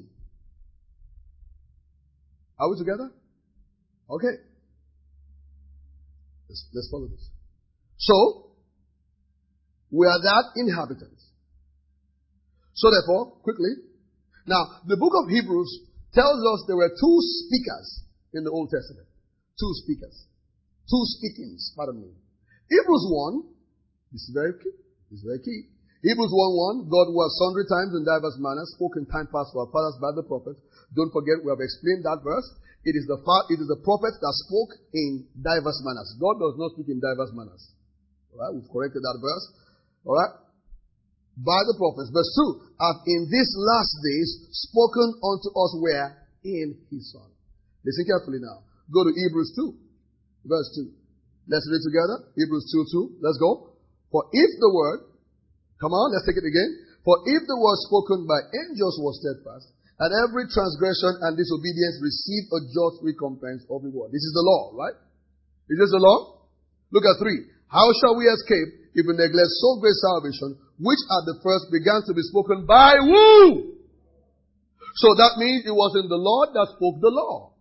Are we together? Okay. Let's, let's follow this. So, we are that inhabitants. So therefore, quickly. Now, the book of Hebrews tells us there were two speakers in the Old Testament. Two speakers. Two speakings, pardon me. Hebrews one, this is very key. This is very key. Hebrews one one, God was sundry times in diverse manners, spoke in time past to our fathers by the prophets. Don't forget, we have explained that verse. It is the fa- it is the prophets that spoke in diverse manners. God does not speak in diverse manners. Alright, we've corrected that verse. Alright? By the prophets. Verse two, have in these last days spoken unto us where? In His Son. Listen carefully now. Go to Hebrews two, verse two. Let's read together. Hebrews two two. Let's go. For if the word, come on, let's take it again. For if the word spoken by angels was steadfast, and every transgression and disobedience received a just recompense of reward. This is the law, right? Is this the law? Look at three. How shall we escape if we neglect so great salvation, which at the first began to be spoken by who? So that means it wasn't the Lord that spoke the law.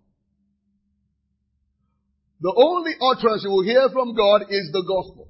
The only utterance you will hear from God is the gospel.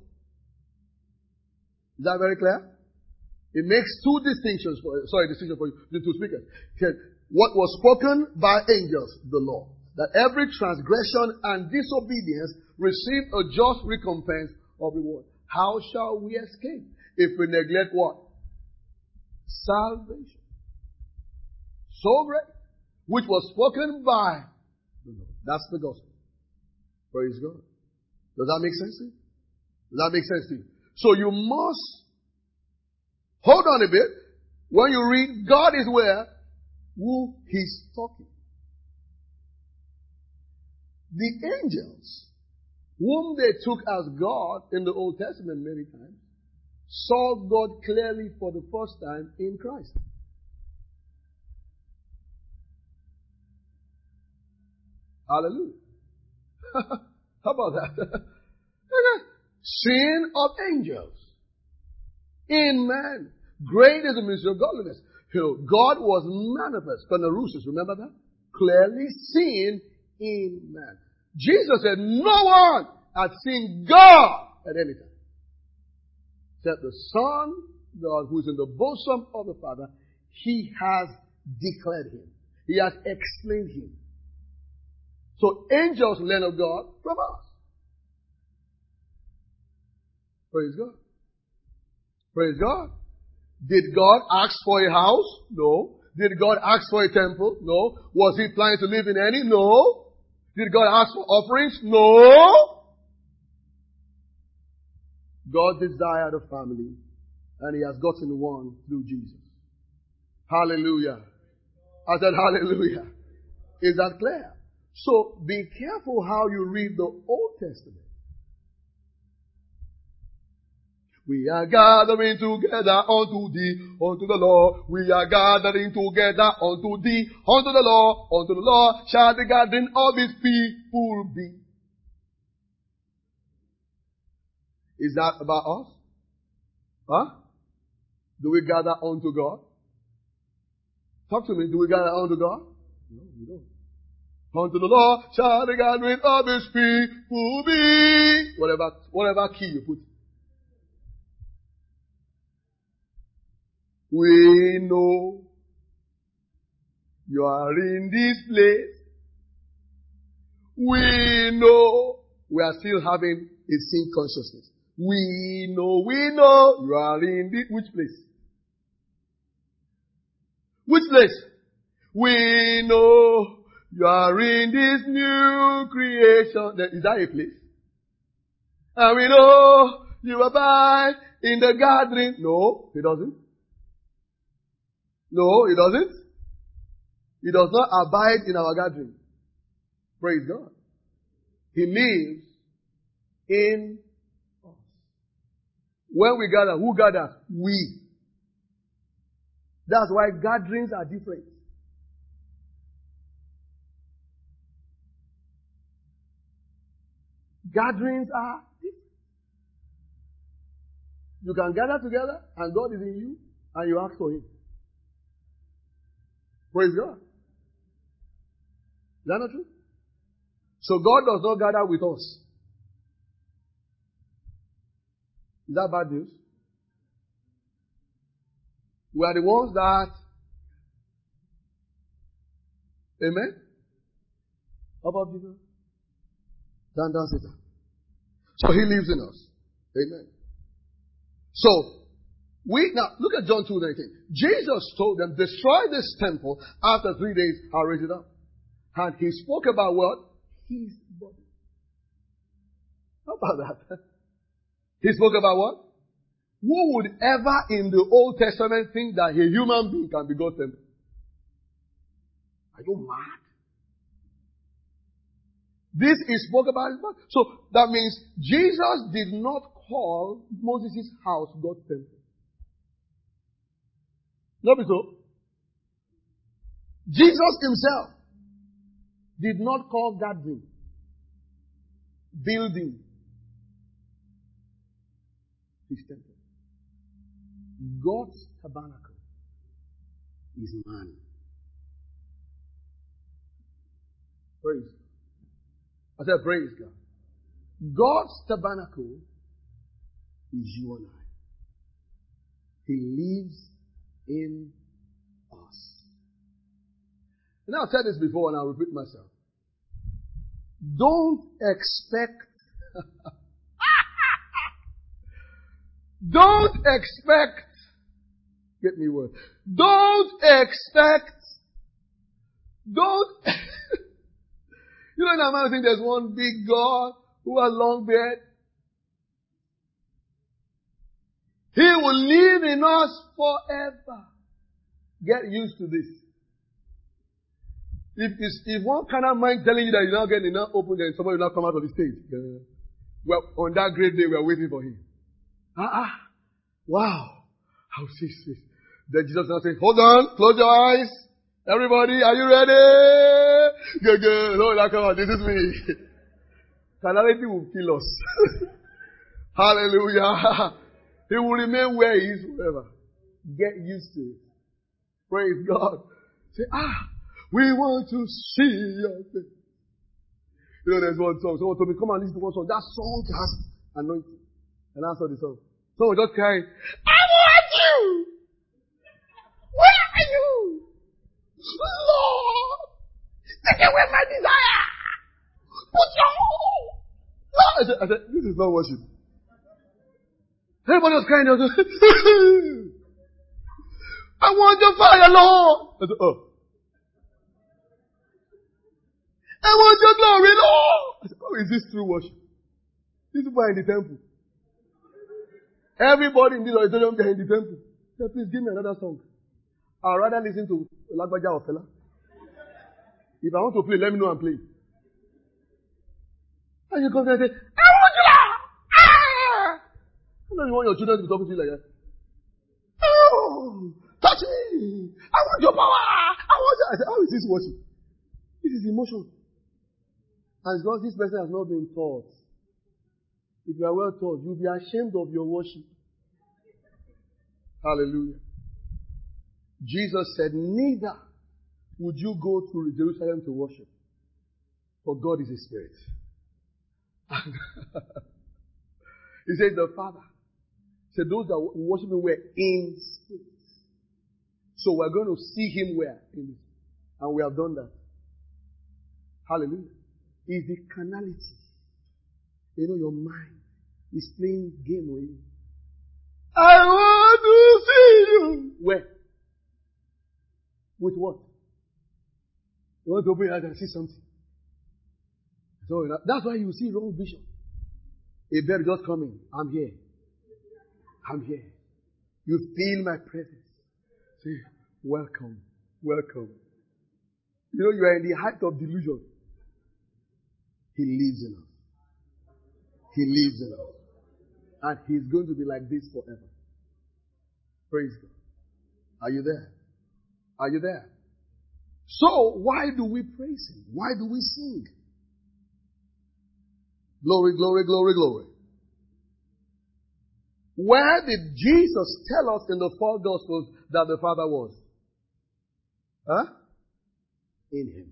Is that very clear? It makes two distinctions for, sorry, distinction for you, the two speakers. He said, what was spoken by angels, the law. That every transgression and disobedience received a just recompense of reward. How shall we escape if we neglect what? Salvation. So great. Which was spoken by the Lord. That's the gospel. Praise God. Does that make sense to you? Does that make sense to you? So you must hold on a bit. When you read, God is where? Who He's talking. The angels, whom they took as God in the Old Testament many times, saw God clearly for the first time in Christ. Hallelujah. How about that? Sin of angels in man. Great is the mystery of godliness. You know, God was manifest. Phanerusis, remember that? Clearly seen in man. Jesus said, no one had seen God at any time. Except the Son, God, who is in the bosom of the Father, He has declared Him. He has explained Him. So angels learn of God from us. Praise God. Praise God. Did God ask for a house? No. Did God ask for a temple? No. Was He planning to live in any? No. Did God ask for offerings? No. God desired a family, and He has gotten one through Jesus. Hallelujah. I said hallelujah. Is that clear? So be careful how you read the Old Testament. We are gathering together unto thee, unto the Lord. We are gathering together unto thee, unto the Lord, unto the Lord shall the gathering of His people be. Is that about us? Huh? Do we gather unto God? Talk to me. Do we gather unto God? No, we don't. Unto the Lord shall the gathering of His people be. Whatever, whatever key you put. We know you are in this place. We know we are still having a sin consciousness. We know, we know you are in this, which place? Which place? We know you are in this new creation. Is that a place? And we know you abide in the gathering. No, He doesn't. No, He doesn't. He does not abide in our gathering. Praise God. He lives in us. When we gather, who gathers? We. That's why gatherings are different. Gatherings are different. You can gather together and God is in you and you ask for Him. Praise God. Is that not true? So God does not gather with us. Is that bad news? We are the ones that, amen? How about Jesus? Than does it. So He lives in us. Amen. So, we, now, look at John two nineteen. Jesus told them, destroy this temple, after three days I'll raise it up. And He spoke about what? His body. How about that? He spoke about what? Who would ever in the Old Testament think that a human being can be God's temple? Are you mad? This is spoke about His body. So that means Jesus did not call Moses' house God's temple. Not so. Jesus Himself did not call gathering, building, His temple. God's tabernacle is man. Praise God. I said, praise God. God's tabernacle is you and I. He lives in us. And I've said this before and I'll repeat myself. Don't expect Don't expect get me word. Don't expect don't you know, now I think there's one big God who has long beard. He will live in us forever. Get used to this. If, if one kind of mind telling you that you're not getting enough open, then somebody will not come out of the stage. Uh, well, on that great day, we are waiting for Him. Ah, ah. Wow. How see this? Then Jesus now say, hold on, close your eyes. Everybody, are you ready? Good, good. No, come on, this is me. Carnality will kill us. Hallelujah. He will remain where He is forever. Get used to it. Praise God. Say, ah, we want to see your face. You know, there's one song. Someone told me, come and listen to one song. That song has anointing. And I saw the song. Someone just crying, I want you! Where are you? Lord! Take away my desire! Put your home! Lord! I said, I said, this is not worship. Everybody was crying. I said, I want your fire, Lord! I said, oh. I want your glory, Lord! I said, oh, is this true worship? These people are in the temple. Everybody in this auditorium, they're in the temple. So please give me another song. I'd rather listen to Lagbaja or Fela. If I want to play, let me know I'm playing. And you come there and say, I want you, Lord! Ah! I know you want your children to be talking to you like that. Oh! Touch me! I want your power! I want you! I said, how is this worship? This is emotion. And because this person has not been taught. If you are well taught, you'll be ashamed of your worship. Hallelujah. Jesus said, neither would you go to Jerusalem to worship. For God is a spirit. He said, the Father said, those that worship Him were in spirit. So we're going to see Him where? In this. And we have done that. Hallelujah. It's the carnality. You know, your mind is playing game with you. I want to see you. Where? With what? You want to open your eyes and see something. So that's why you see wrong vision. A bird just coming. I'm here. I'm here. You feel my presence. Say, welcome. Welcome. You know, you are in the height of delusion. He lives in us. He lives in us. And He's going to be like this forever. Praise God. Are you there? Are you there? So, why do we praise Him? Why do we sing? Glory, glory, glory, glory. Where did Jesus tell us in the four Gospels that the Father was? Huh? In Him.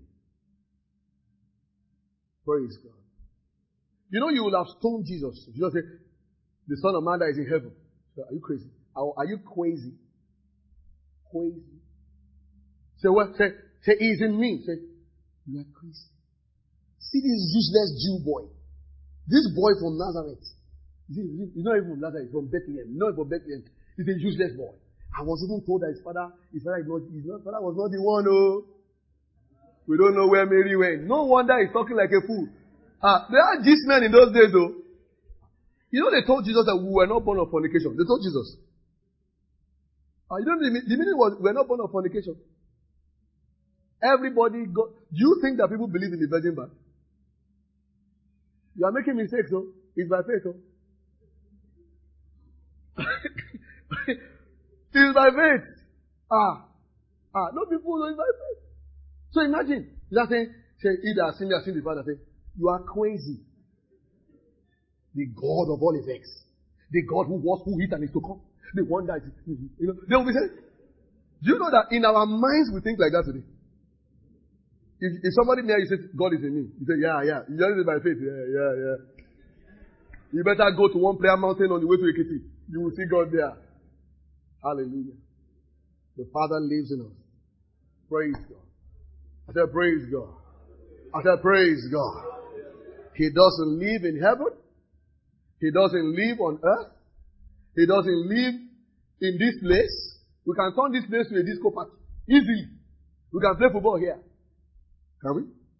Praise God. You know, you will have stoned Jesus. If you just say, the Son of Man that is in heaven. So are you crazy? Are, are you crazy? Crazy. Say what? Say, say, He's in me. Say, you are crazy. See this useless Jew boy. This boy from Nazareth. He's not even from Nazareth, he's from Bethlehem. Not from Bethlehem. He's a useless boy. I was even told that his father, his father is not, his father was not the one, oh. We don't know where Mary went. No wonder he's talking like a fool. Ah, there are these men in those days, though. You know, they told Jesus that we were not born of fornication. They told Jesus. Ah, you know, the, the meaning was we were not born of fornication. Everybody got. Do you think that people believe in the virgin birth? You are making mistakes, though. It's by faith, though. It's by faith. Ah. Ah. No people know it's by faith. So imagine. You're saying, say, either seen me, seen the Father, say, you are crazy. The God of all effects. The God who was, who is, and is to come. The one that is, you know, they will be saying, do you know that in our minds we think like that today? If, if somebody near you says, God is in me, you say, yeah, yeah. You just say by faith, yeah, yeah, yeah. You better go to one prayer mountain on the way to Ekiti. You will see God there. Hallelujah. The Father lives in us. Praise God. I said, praise God. I said, praise God. He doesn't live in heaven. He doesn't live on earth. He doesn't live in this place. We can turn this place to a disco party. Easily. We can play football here. Can we?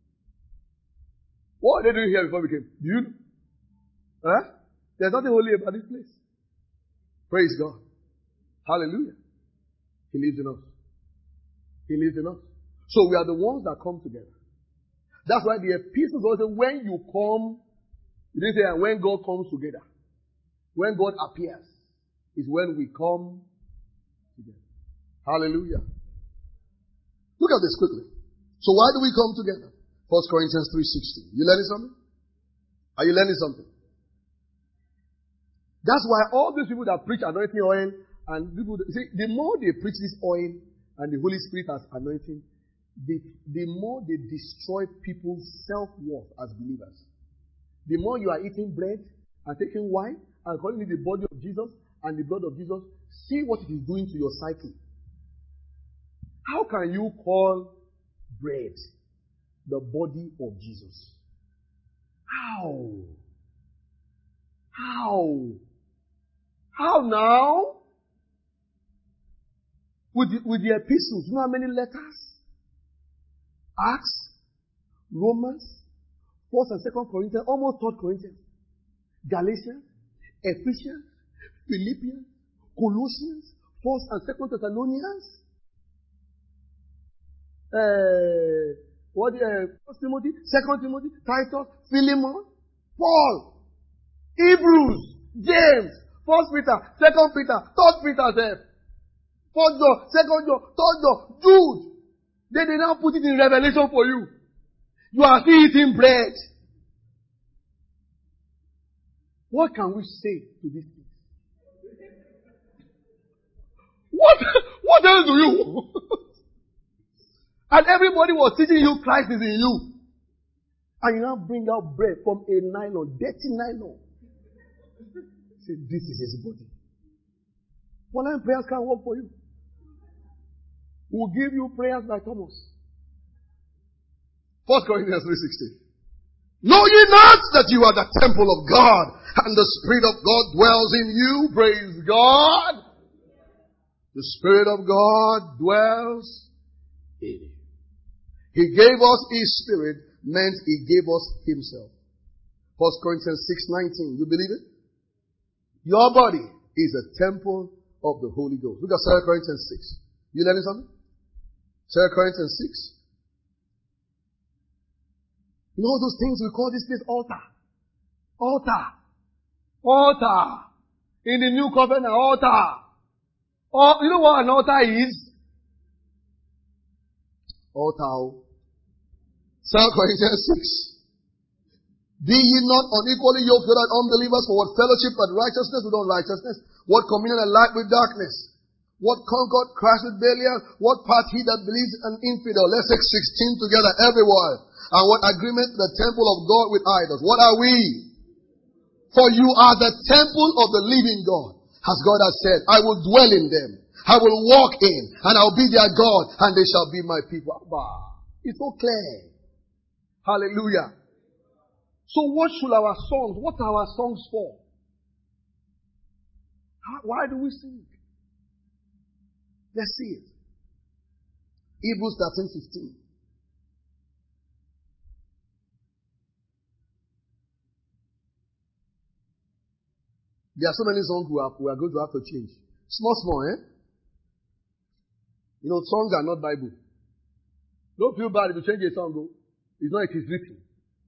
What were they doing here before we came? Do you know? Huh? There's nothing holy about this place. Praise God. Hallelujah. He lives in us. He lives in us. So we are the ones that come together. That's why the epistles also, when you come, you didn't say when God comes together. When God appears is when we come together. Hallelujah. Look at this quickly. So why do we come together? First Corinthians three sixteen. You learning something? Are you learning something? That's why all these people that preach anointing oil and people, see, the more they preach this oil and the Holy Spirit as anointing, the, the more they destroy people's self-worth as believers. The more you are eating bread and taking wine and calling it the body of Jesus and the blood of Jesus, see what it is doing to your psyche. How can you call bread the body of Jesus? How? How? How now? With the, with the epistles, you know how many letters? Acts, Romans, First and Second Corinthians, almost Third Corinthians, Galatians, Ephesians, Philippians, Colossians, First and Second Thessalonians, uh, what? Uh, First Timothy, Second Timothy, Titus, Philemon, Paul, Hebrews, James, First Peter, Second Peter, Third Peter, First John, Second John, Third John, Jude. Then they now put it in Revelation for you. You are still eating bread. What can we say to this thing? What, what else do you want? And everybody was teaching you Christ is in you. And you now bring out bread from a nylon, dirty nylon. Say, this is his body. Online prayers can't work for you. We'll give you prayers by Thomas. First Corinthians three sixteen. Know ye not that you are the temple of God, and the Spirit of God dwells in you? Praise God. The Spirit of God dwells in you. He gave us His Spirit, meant He gave us Himself. First Corinthians six nineteen. You believe it? Your body is a temple of the Holy Ghost. Look at Second Corinthians six. You learning something? Second Corinthians six. You know those things we call this place altar. Altar. Altar. In the new covenant, altar. Or, you know what an altar is? Altar. Second Corinthians six. Be ye not unequally yoked with unbelievers, for what fellowship and righteousness with unrighteousness? What communion and light with darkness? What concord Christ with Belial? What part he that believes an infidel? Let's take sixteen together everywhere. And what agreement the temple of God with idols? What are we? For you are the temple of the living God. As God has said, I will dwell in them. I will walk in, and I will be their God, and they shall be my people. Abba. It's so clear. Hallelujah. So what should our songs, what are our songs for? How, why do we sing? Let's see it. Hebrews thirteen fifteen. There are so many songs we, have, we are going to have to change. Small, small, eh? You know, songs are not Bible. Don't feel bad if you change a song, though. It's not, it is written.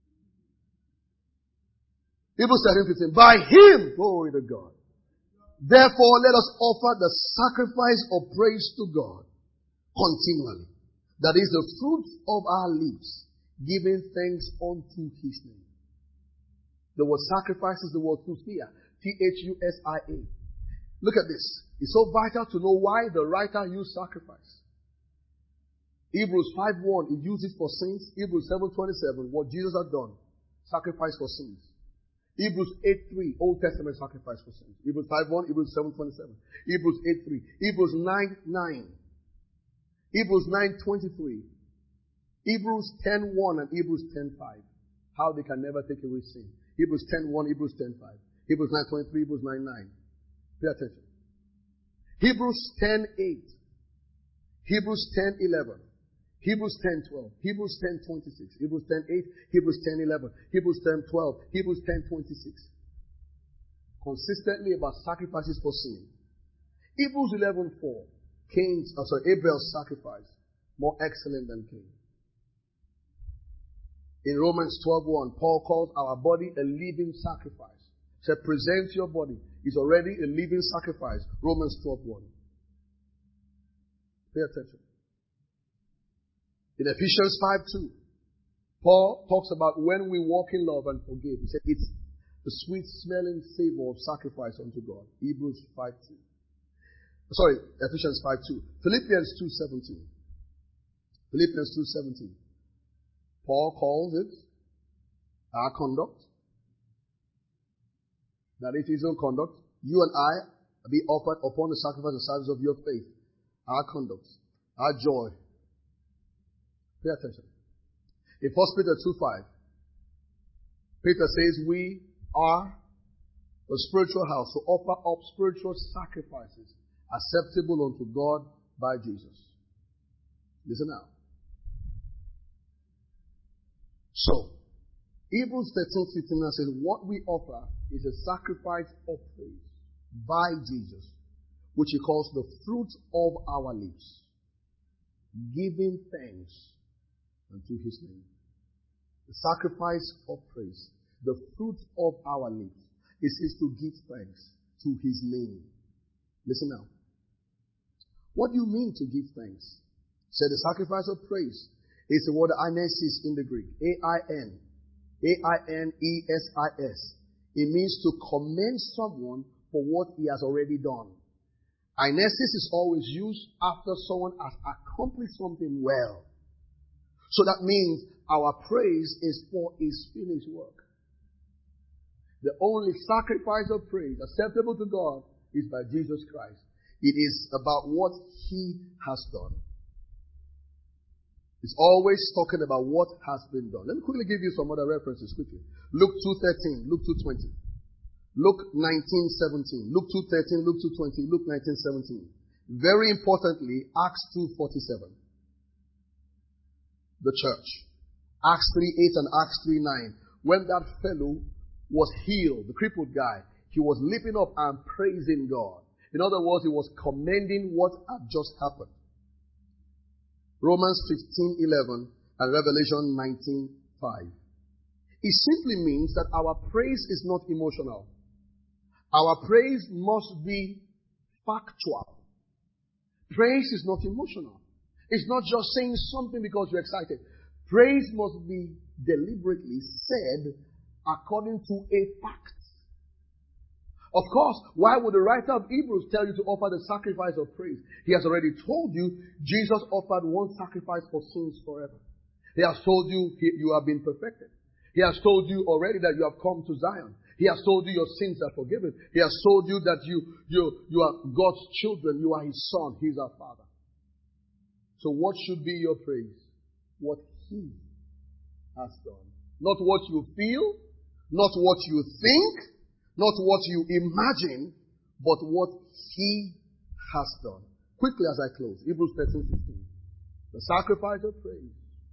Hebrews thirteen fifteen. By him, glory to God. Therefore, let us offer the sacrifice of praise to God continually. That is the fruit of our lips, giving thanks unto his name. The word sacrifice is the word thusia. T H U S I A. Look at this. It's so vital to know why the writer used sacrifice. Hebrews five one, it uses for sins. Hebrews seven twenty-seven, what Jesus had done. Sacrifice for sins. Hebrews eight three, Old Testament sacrifice for sins. Hebrews five one, Hebrews seven twenty-seven. Hebrews eight three. Hebrews nine nine. Hebrews nine twenty-three. Hebrews ten one and Hebrews ten five. How they can never take away sin. Hebrews ten one, Hebrews ten five. Hebrews nine twenty-three, Hebrews nine nine. Pay attention. Hebrews ten eight. Hebrews ten eleven. Hebrews ten twelve. Hebrews ten twenty-six. Hebrews ten eight. Hebrews ten eleven. Hebrews ten twelve. Hebrews ten twenty-six. Consistently about sacrifices for sin. Hebrews eleven four. Cain's, oh sorry, Abel's sacrifice. More excellent than Cain. In Romans twelve one, Paul calls our body a living sacrifice. He said, present your body. It's already a living sacrifice. Romans twelve one. Pay attention. In Ephesians five two, Paul talks about when we walk in love and forgive. He said it's the sweet smelling savor of sacrifice unto God. Hebrews five two. Sorry, Ephesians five two. Philippians two seventeen. Philippians two seventeen. Paul calls it our conduct. That is his own conduct. You and I be offered upon the sacrifice and service of your faith. Our conduct. Our joy. Pay attention. In First Peter two five, Peter says we are the spiritual house to offer up spiritual sacrifices acceptable unto God by Jesus. Listen now. So, Hebrews thirteen fifteen says what we offer is a sacrifice of praise by Jesus, which he calls the fruit of our lips, giving thanks unto his name. The sacrifice of praise, the fruit of our lips, it says to give thanks to his name. Listen now. What do you mean to give thanks? Say the sacrifice of praise is the word ainesis in the Greek. A I N. A I N E S I S. It means to commend someone for what he has already done. Ainesis is always used after someone has accomplished something well. So that means our praise is for his finished work. The only sacrifice of praise acceptable to God is by Jesus Christ. It is about what he has done. It's always talking about what has been done. Let me quickly give you some other references quickly. Luke two thirteen, Luke two twenty. Luke nineteen seventeen, Luke two thirteen, Luke two twenty, Luke nineteen seventeen. Very importantly, Acts two forty-seven. The church. Acts three eight and Acts three nine. When that fellow was healed, the crippled guy, he was leaping up and praising God. In other words, he was commending what had just happened. Romans fifteen eleven and Revelation nineteen five. It simply means that our praise is not emotional. Our praise must be factual. Praise is not emotional. It's not just saying something because you're excited. Praise must be deliberately said according to a fact. Of course, why would the writer of Hebrews tell you to offer the sacrifice of praise? He has already told you Jesus offered one sacrifice for sins forever. He has told you you have been perfected. He has told you already that you have come to Zion. He has told you your sins are forgiven. He has told you that you, you, you are God's children. You are His son. He is our Father. So what should be your praise? What He has done. Not what you feel, not what you think, not what you imagine, but what He has done. Quickly as I close, Hebrews thirteen fifteen. The sacrifice of praise.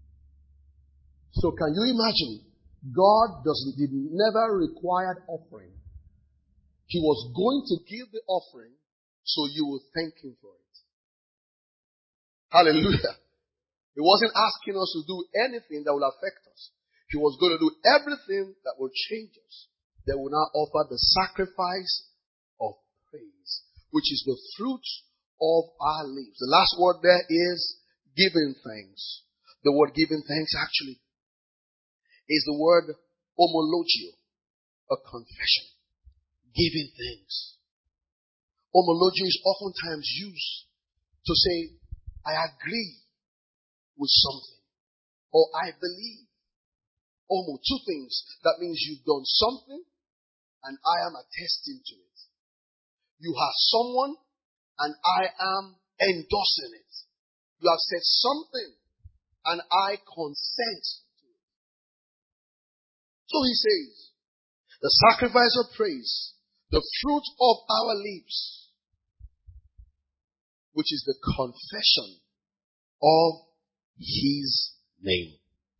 So can you imagine? God doesn't, did never required offering. He was going to give the offering so you will thank Him for it. Hallelujah. He wasn't asking us to do anything that will affect us. He was going to do everything that will change us. They will now offer the sacrifice of praise, which is the fruit of our lips. The last word there is giving thanks. The word giving thanks actually is the word homologio, a confession. Giving thanks. Homologio is oftentimes used to say, I agree with something, or I believe. Homo, two things. That means you've done something, and I am attesting to it. You have someone, and I am endorsing it. You have said something, and I consent to it. So he says, the sacrifice of praise, the fruit of our lips, which is the confession of His name.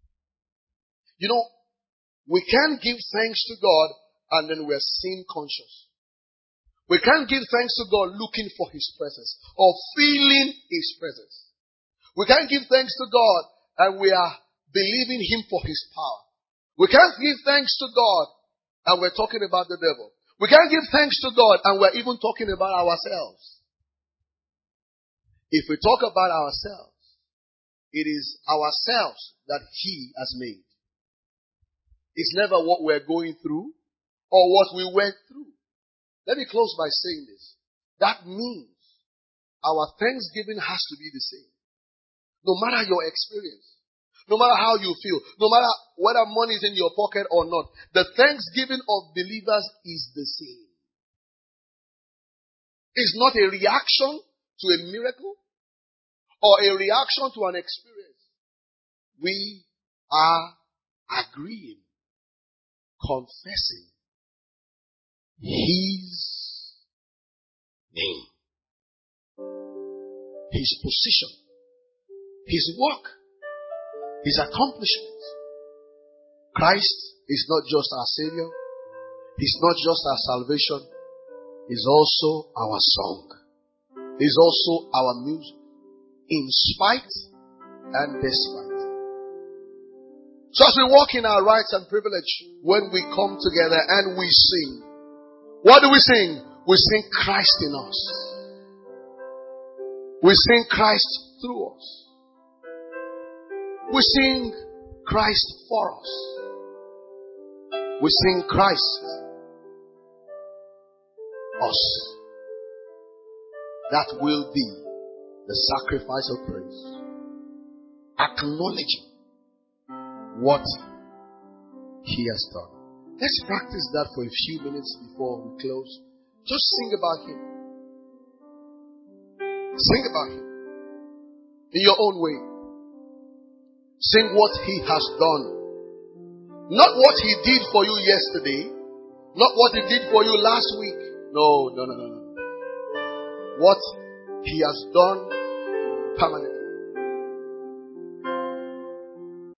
You know, we can't give thanks to God and then we're sin conscious. We can't give thanks to God looking for His presence or feeling His presence. We can't give thanks to God and we are believing Him for His power. We can't give thanks to God and we're talking about the devil. We can't give thanks to God and we're even talking about ourselves. If we talk about ourselves, it is ourselves that He has made. It's never what we're going through or what we went through. Let me close by saying this. That means our thanksgiving has to be the same. No matter your experience. No matter how you feel. No matter whether money is in your pocket or not. The thanksgiving of believers is the same. It's not a reaction to a miracle or a reaction to an experience. We are agreeing, confessing His name, His position, His work, His accomplishments. Christ is not just our Savior. He's not just our salvation. He's also our song. He's also our music. In spite and despite. So as we walk in our rights and privilege, when we come together and we sing, what do we sing? We sing Christ in us. We sing Christ through us. We sing Christ for us. We sing Christ us. That will be the sacrifice of praise. Acknowledging what He has done. Let's practice that for a few minutes before we close. Just sing about Him. Sing about Him. In your own way. Sing what He has done. Not what He did for you yesterday. Not what He did for you last week. No, no, no, no, no. What He has done permanently.